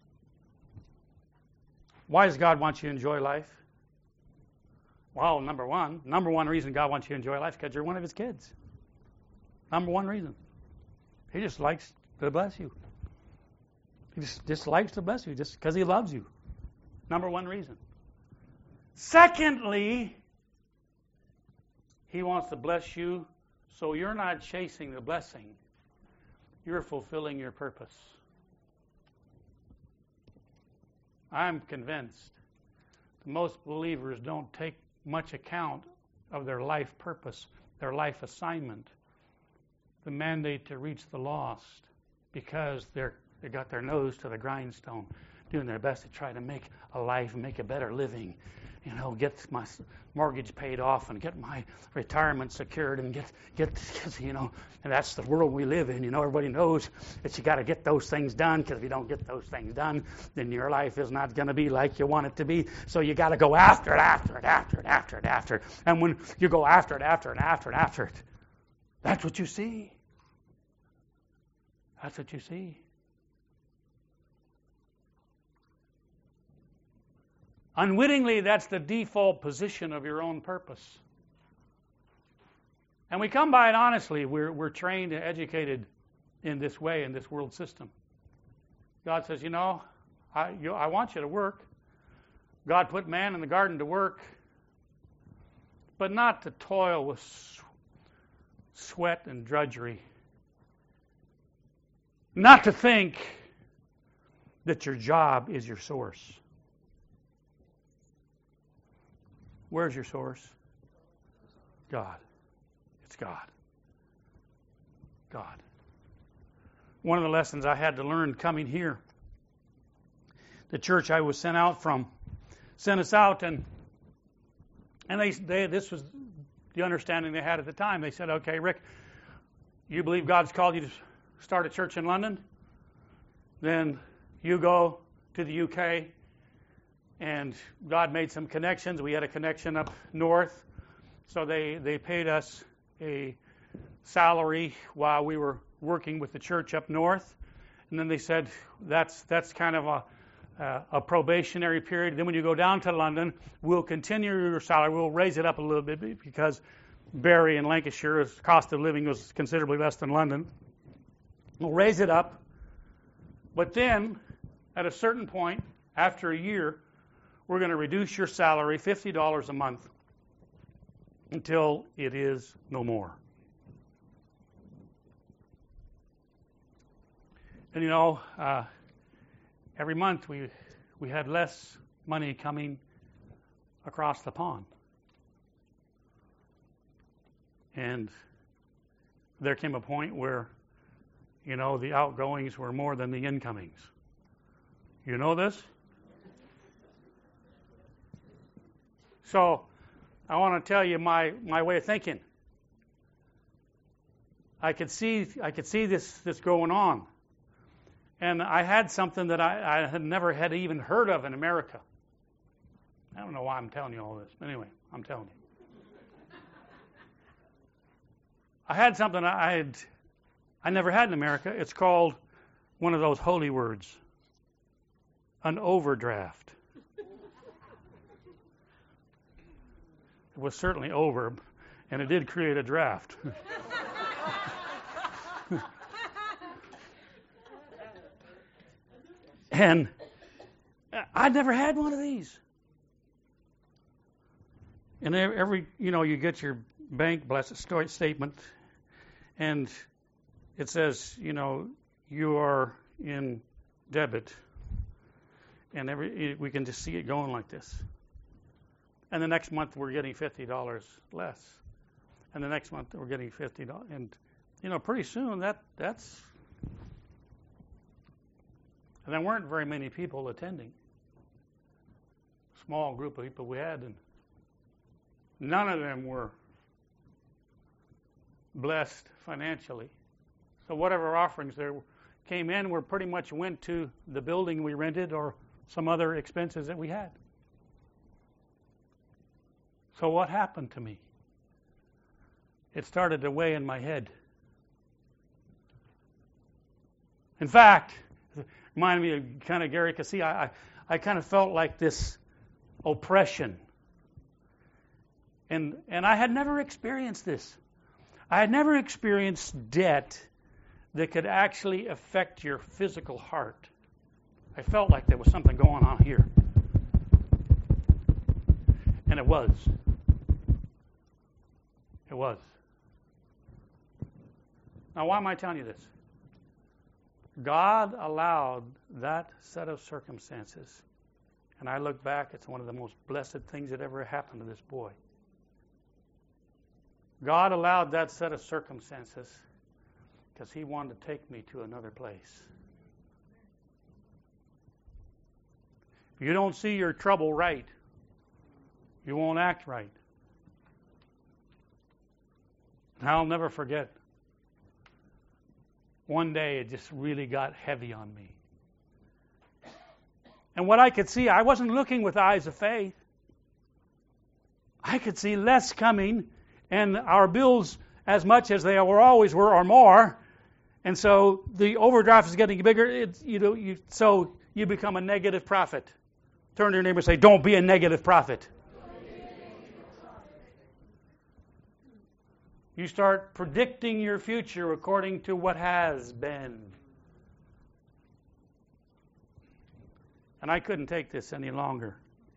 Speaker 1: Why does God want you to enjoy life? Well, number one, number one reason God wants you to enjoy life is because you're one of His kids. Number one reason. He just likes to bless you. He just, just likes to bless you just because He loves you. Number one reason. Secondly, He wants to bless you so you're not chasing the blessing. You're fulfilling your purpose. I'm convinced that most believers don't take much account of their life purpose, their life assignment, the mandate to reach the lost, because they're they got their nose to the grindstone, doing their best to try to make a life, make a better living, you know, get my mortgage paid off and get my retirement secured and get, get, you know, and that's the world we live in. You know, everybody knows that you got to get those things done, because if you don't get those things done, then your life is not going to be like you want it to be. So you got to go after it, after it, after it, after it, after it. And when you go after it, after it, after it, after it, that's what you see. That's what you see. Unwittingly, that's the default position of your own purpose. And we come by it honestly. We're, we're trained and educated in this way, in this world system. God says, you know, I, you, I want you to work. God put man in the garden to work, but not to toil with sweat and drudgery. Not to think that your job is your source. Where's your source? God. It's God. God. One of the lessons I had to learn coming here, the church I was sent out from sent us out, and and they, they this was the understanding they had at the time. They said, okay, Rick, you believe God's called you to start a church in London? Then you go to the U K. And God made some connections. We had a connection up north. So they, they paid us a salary while we were working with the church up north. And then they said that's that's kind of a uh, a probationary period. Then when you go down to London, we'll continue your salary. We'll raise it up a little bit because Barrie and Lancashire's cost of living was considerably less than London. We'll raise it up. But then, at a certain point, after a year, we're going to reduce your salary fifty dollars a month until it is no more. And you know, uh, every month we we had less money coming across the pond. And there came a point where, you know, the outgoings were more than the incomings. You know this? So, I want to tell you my, my way of thinking. I could see I could see this this going on. And I had something that I, I had never had even heard of in America. I don't know why I'm telling you all this, but anyway, I'm telling you. I had something I had I never had in America. It's called one of those holy words, an overdraft. It was certainly over, and it did create a draft. And I'd never had one of these. And every, you know, you get your bank blessed statement, and it says, you know, you are in debit, and every we can just see it going like this. And the next month we're getting fifty dollars less, and the next month we're getting fifty dollars, and you know, pretty soon that that's. And there weren't very many people attending. Small group of people we had, and none of them were blessed financially. So whatever offerings there came in were pretty much went to the building we rented or some other expenses that we had. So what happened to me? It started to weigh in my head. In fact, it reminded me of kind of Gary Cassie. I, I, I kind of felt like this oppression. And and I had never experienced this. I had never experienced debt that could actually affect your physical heart. I felt like there was something going on here. And it was. It was. Now, why am I telling you this? God allowed that set of circumstances. And I look back, it's one of the most blessed things that ever happened to this boy. God allowed that set of circumstances because he wanted to take me to another place. If you don't see your trouble right, you won't act right. And I'll never forget, one day it just really got heavy on me. And what I could see, I wasn't looking with eyes of faith. I could see less coming, and our bills, as much as they were always were, or more. And so the overdraft is getting bigger. It's, you know, you, so you become a negative prophet. Turn to your neighbor and say, "Don't be a negative prophet." You start predicting your future according to what has been. And I couldn't take this any longer.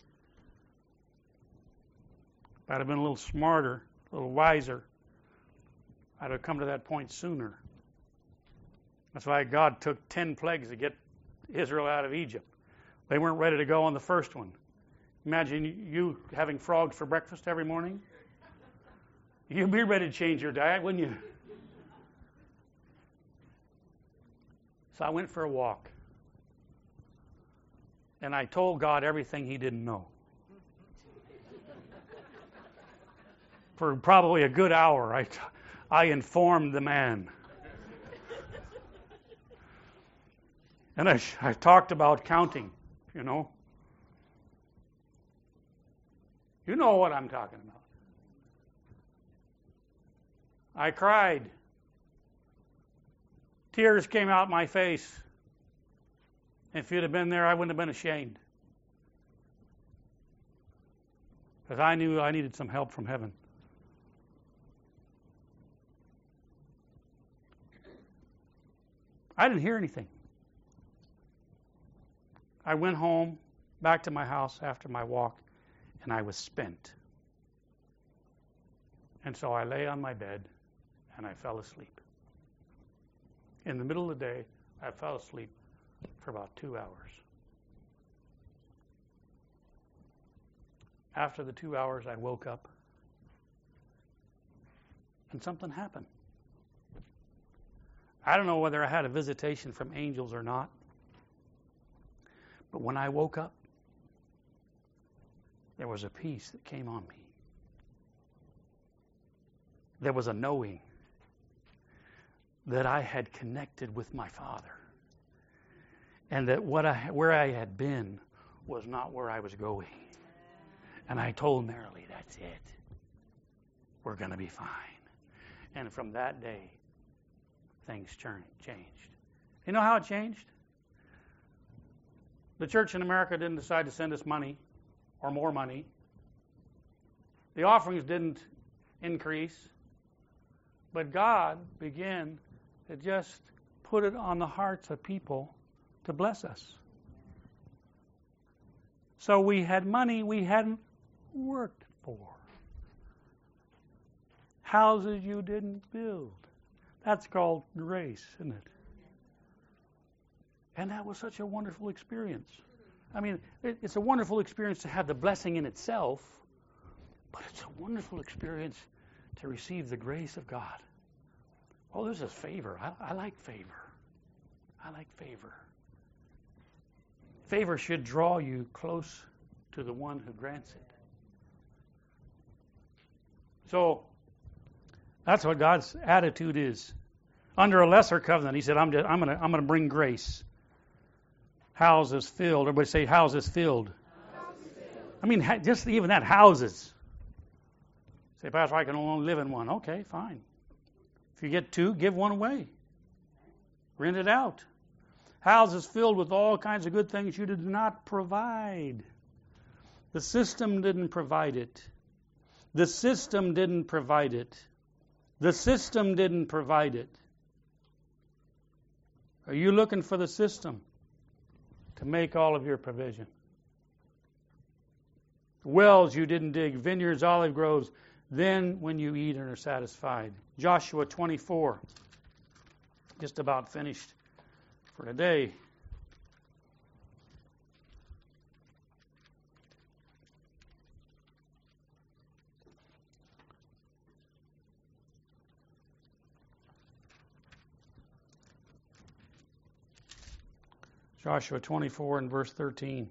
Speaker 1: If I'd have been a little smarter, a little wiser, I'd have come to that point sooner. That's why God took ten plagues to get Israel out of Egypt. They weren't ready to go on the first one. Imagine you having frogs for breakfast every morning. You'd be ready to change your diet, wouldn't you? So I went for a walk. And I told God everything he didn't know. For probably a good hour, I, I informed the man. And I, I talked about counting, you know. You know what I'm talking about. I cried. Tears came out my face. If you'd have been there, I wouldn't have been ashamed. Because I knew I needed some help from heaven. I didn't hear anything. I went home, back to my house after my walk, and I was spent. And so I lay on my bed, and I fell asleep. In the middle of the day, I fell asleep for about two hours. After the two hours, I woke up, and something happened. I don't know whether I had a visitation from angels or not, but when I woke up, there was a peace that came on me. There was a knowing that I had connected with my Father, and that what I, where I had been was not where I was going. And I told Marilee, that's it. We're going to be fine. And from that day, things changed. You know how it changed? The church in America didn't decide to send us money or more money. The offerings didn't increase. But God began to just put it on the hearts of people to bless us. So we had money we hadn't worked for. Houses you didn't build. That's called grace, isn't it? And that was such a wonderful experience. I mean, it, it's a wonderful experience to have the blessing in itself, but it's a wonderful experience to receive the grace of God. Oh, this is favor. I, I like favor. I like favor. Favor should draw you close to the one who grants it. So, that's what God's attitude is. Under a lesser covenant, He said, I'm, just, I'm going to I'm going to bring grace. Houses filled. Everybody say houses filled. Houses filled. I mean, just even that, houses. Say, Pastor, I can only live in one. Okay, fine. If you get two, give one away. Rent it out. Houses filled with all kinds of good things you did not provide. The system didn't provide it. The system didn't provide it. The system didn't provide it. Are you looking for the system to make all of your provision? Wells you didn't dig, vineyards, olive groves, then when you eat and are satisfied. Joshua twenty-four, just about finished for today. Joshua twenty-four and verse thirteen.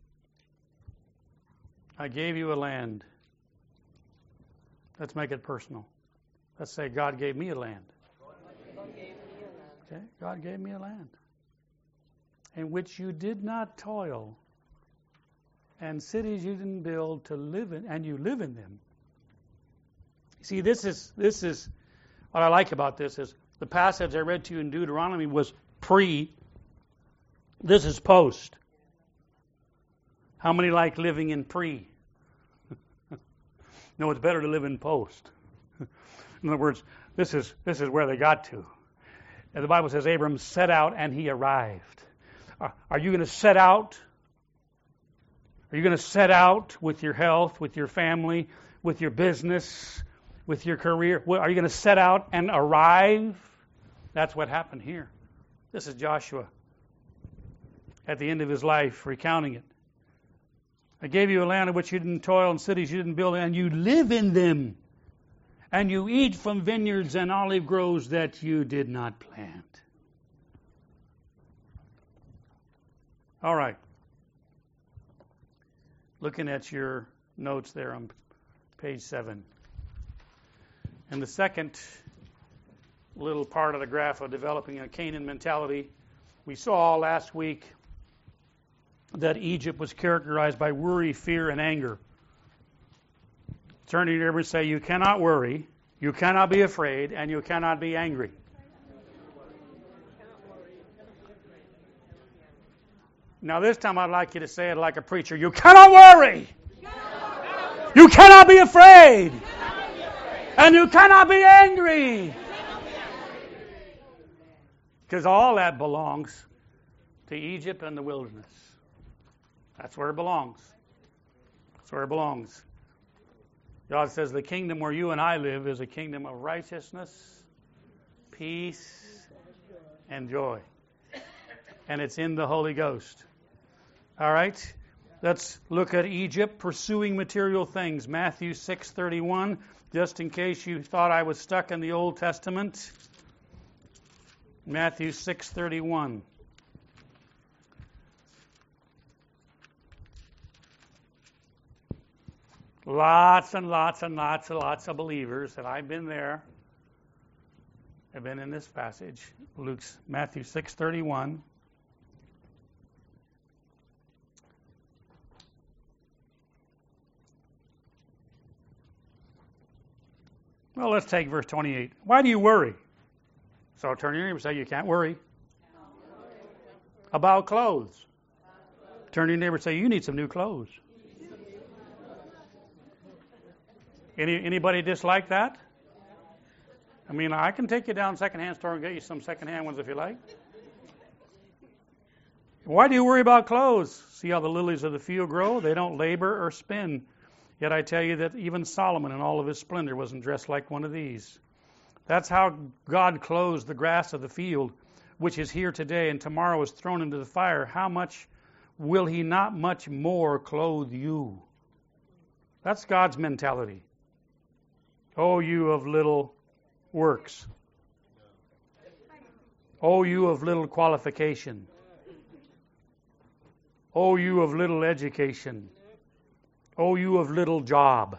Speaker 1: I gave you a land. Let's make it personal. Let's say God gave me a land.
Speaker 2: God gave me a land.
Speaker 1: Okay, God gave me a land in which you did not toil, and cities you didn't build to live in, and you live in them. See, this is this is what I like about this is the passage I read to you in Deuteronomy was pre. This is post. How many like living in pre? No, it's better to live in post. In other words, this is this is where they got to. And the Bible says Abram set out and he arrived. Are, are you going to set out? Are you going to set out with your health, with your family, with your business, with your career? Are you going to set out and arrive? That's what happened here. This is Joshua at the end of his life, recounting it. I gave you a land in which you didn't toil, and cities you didn't build, and you live in them. And you eat from vineyards and olive groves that you did not plant. All right. Looking at your notes there on page seven. And the second little part of the graph of developing a Canaan mentality, we saw last week that Egypt was characterized by worry, fear, and anger. Turn to your neighbor and say, you cannot worry, You cannot be afraid, and you cannot be angry. Now this time I'd like you to say it like a preacher. You cannot worry. You cannot be afraid. And you cannot be angry. Because all that belongs to Egypt and the wilderness. That's where it belongs. That's where it belongs. God says the kingdom where you and I live is a kingdom of righteousness, peace, and joy. And it's in the Holy Ghost. All right? Let's look at Egypt pursuing material things. Matthew six thirty-one, just in case you thought I was stuck in the Old Testament. Matthew six thirty-one. Lots and lots and lots and lots of believers, and I've been there, have been in this passage. Luke's Matthew six thirty-one. Well, let's take verse twenty-eight. Why do you worry? So turn to your neighbor and say, you can't worry. About clothes. Turn to your neighbor and say, you need some new clothes. Any anybody dislike that? I mean, I can take you down secondhand store and get you some secondhand ones if you like. Why do you worry about clothes? See how the lilies of the field grow? They don't labor or spin. Yet I tell you that even Solomon in all of his splendor wasn't dressed like one of these. That's how God clothes the grass of the field, which is here today and tomorrow is thrown into the fire. How much will he not much more clothe you? That's God's mentality. O you of little works. O you of little qualification. O you of little education. O you of little job.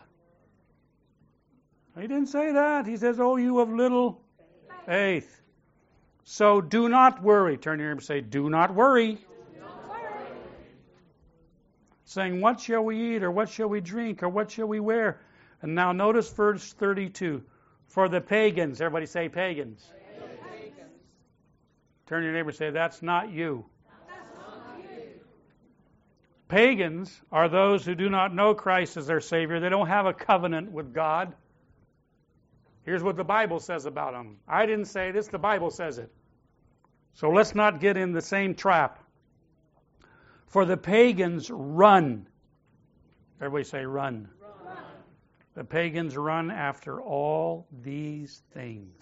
Speaker 1: He didn't say that. He says, O you of little faith. So do not worry. Turn to your neighbor and say, do not worry. Do not worry. Saying, what shall we eat, or what shall we drink, or what shall we wear? And now notice verse thirty-two. For the pagans, everybody say pagans. Pagans. Turn to your neighbor and say, that's not you. That's not you. Pagans are those who do not know Christ as their Savior. They don't have a covenant with God. Here's what the Bible says about them. I didn't say this, the Bible says it. So let's not get in the same trap. For the pagans run. Everybody say run. Run. The pagans run after all these things.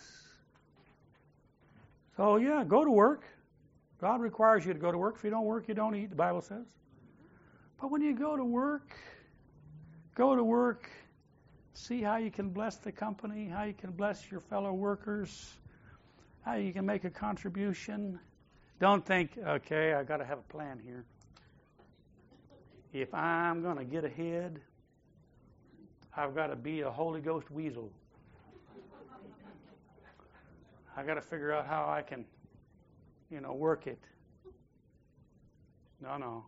Speaker 1: So yeah, go to work. God requires you to go to work. If you don't work, you don't eat, the Bible says. But when you go to work, go to work. See how you can bless the company, how you can bless your fellow workers, how you can make a contribution. Don't think, okay, I got to have a plan here. If I'm going to get ahead, I've got to be a Holy Ghost weasel. I got to figure out how I can, you know, work it. No, no.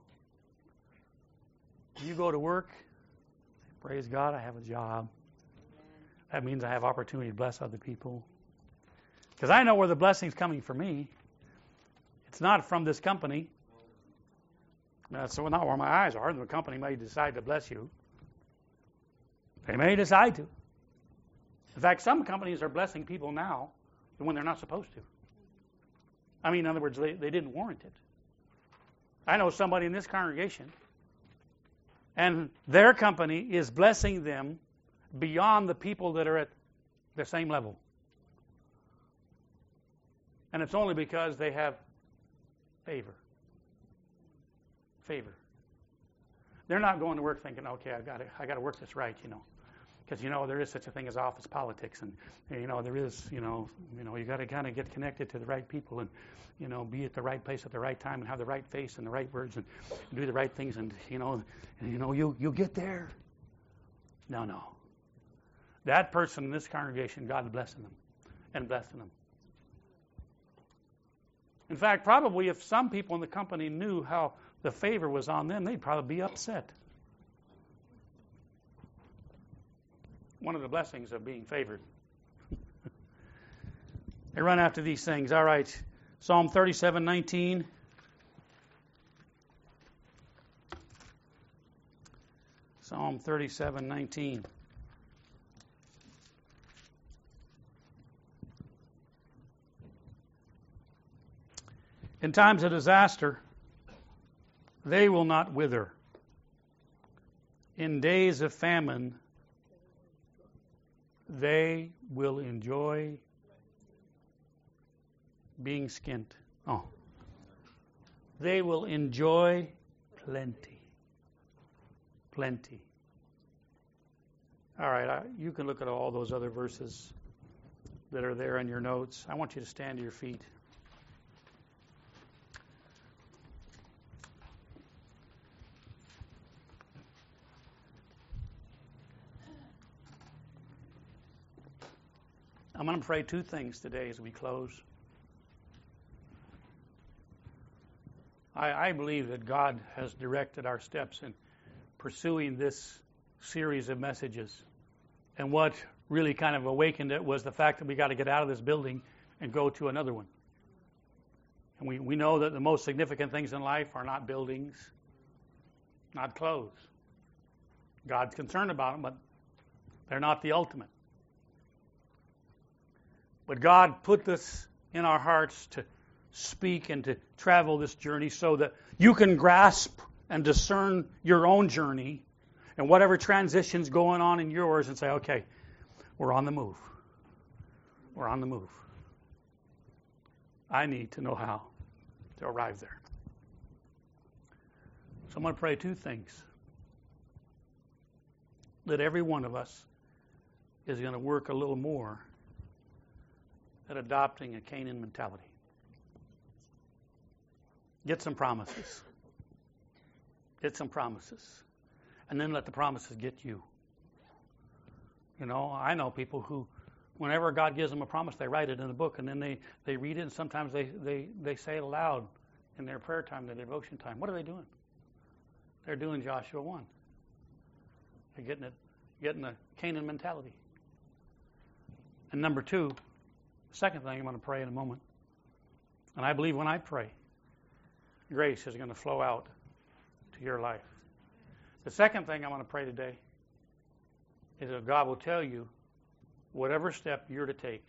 Speaker 1: You go to work, praise God, I have a job. That means I have opportunity to bless other people. Because I know where the blessing's coming for me. It's not from this company. That's not where my eyes are. The company may decide to bless you. They may decide to. In fact, some companies are blessing people now when they're not supposed to. I mean, in other words, they, they didn't warrant it. I know somebody in this congregation, and their company is blessing them beyond the people that are at the same level. And it's only because they have favor. Favor. They're not going to work thinking, okay, I've got to, I got to work this right, you know. Because, you know, there is such a thing as office politics. And, you know, there is, you know, you know, you got to kind of get connected to the right people and, you know, be at the right place at the right time and have the right face and the right words and do the right things. And, you know, and, you know, you, you'll get there. No, no. That person in this congregation, God's blessing them and blessing them. In fact, probably if some people in the company knew how the favor was on them, they'd probably be upset. One of the blessings of being favored. They run after these things. All right. Psalm thirty-seven nineteen. Psalm thirty-seven nineteen. In times of disaster, they will not wither. In days of famine, they will enjoy being skint. Oh. They will enjoy plenty. Plenty. All right, I, you can look at all those other verses that are there in your notes. I want you to stand to your feet. I'm going to pray two things today as we close. I, I believe that God has directed our steps in pursuing this series of messages. And what really kind of awakened it was the fact that we got to get out of this building and go to another one. And we, we know that the most significant things in life are not buildings, not clothes. God's concerned about them, but they're not the ultimate. But God put this in our hearts to speak and to travel this journey so that you can grasp and discern your own journey and whatever transition's going on in yours and say, okay, we're on the move. We're on the move. I need to know how to arrive there. So I'm going to pray two things. That every one of us is going to work a little more at adopting a Canaan mentality. Get some promises. Get some promises. And then let the promises get you. You know, I know people who, whenever God gives them a promise, they write it in a book, and then they, they read it, and sometimes they, they, they say it aloud in their prayer time, their devotion time. What are they doing? They're doing Joshua one. They're getting it, getting a Canaan mentality. And number two, the second thing I'm going to pray in a moment, and I believe when I pray, grace is going to flow out to your life. The second thing I'm going to pray today is that God will tell you whatever step you're to take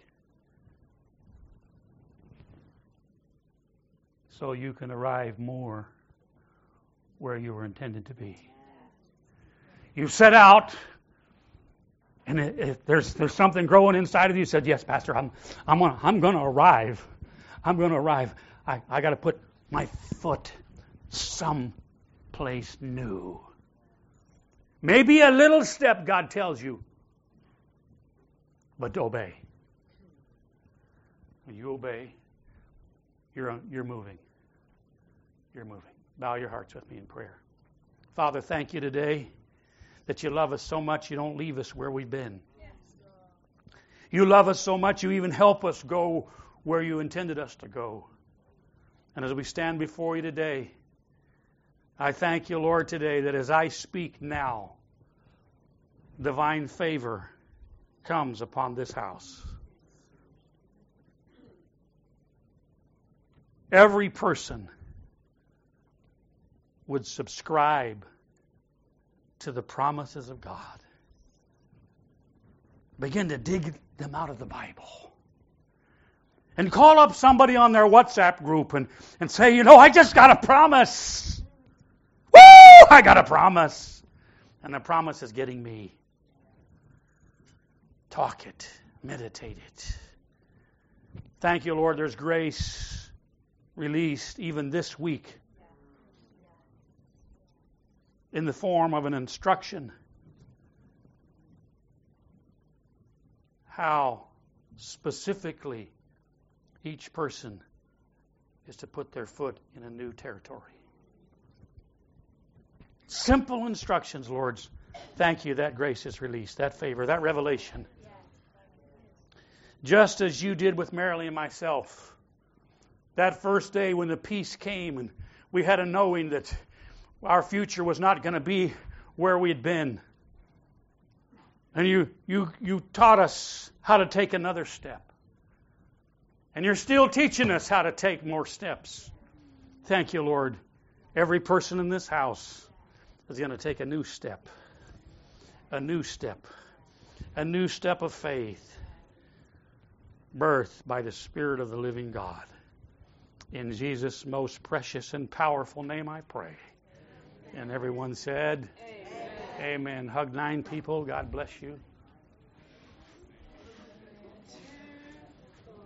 Speaker 1: so you can arrive more where you were intended to be. You set out, and it, it, there's there's something growing inside of you. You said, "Yes, Pastor, I'm I'm gonna I'm gonna arrive. I'm gonna arrive. I I got to put my foot someplace new. Maybe a little step, God tells you, but obey. When you obey, you're you're moving. You're moving. Bow your hearts with me in prayer. Father, thank you today that you love us so much you don't leave us where we've been. You love us so much you even help us go where you intended us to go. And as we stand before you today, I thank you, Lord, today that as I speak now, divine favor comes upon this house. Every person would subscribe to the promises of God. Begin to dig them out of the Bible. And call up somebody on their WhatsApp group and, and say, you know, I just got a promise. Woo! I got a promise. And the promise is getting me. Talk it. Meditate it. Thank you, Lord. There's grace released even this week in the form of an instruction how specifically each person is to put their foot in a new territory. Simple instructions, Lord. Thank you that grace is released, that favor, that revelation. Just as you did with Marilyn and myself. That first day when the peace came and we had a knowing that our future was not going to be where we'd been. And you, you, you taught us how to take another step. And you're still teaching us how to take more steps. Thank you, Lord. Every person in this house is going to take a new step. A new step. A new step of faith. Birthed by the Spirit of the living God. In Jesus' most precious and powerful name I pray. And everyone said, Amen. Amen. Hug nine people. God bless you.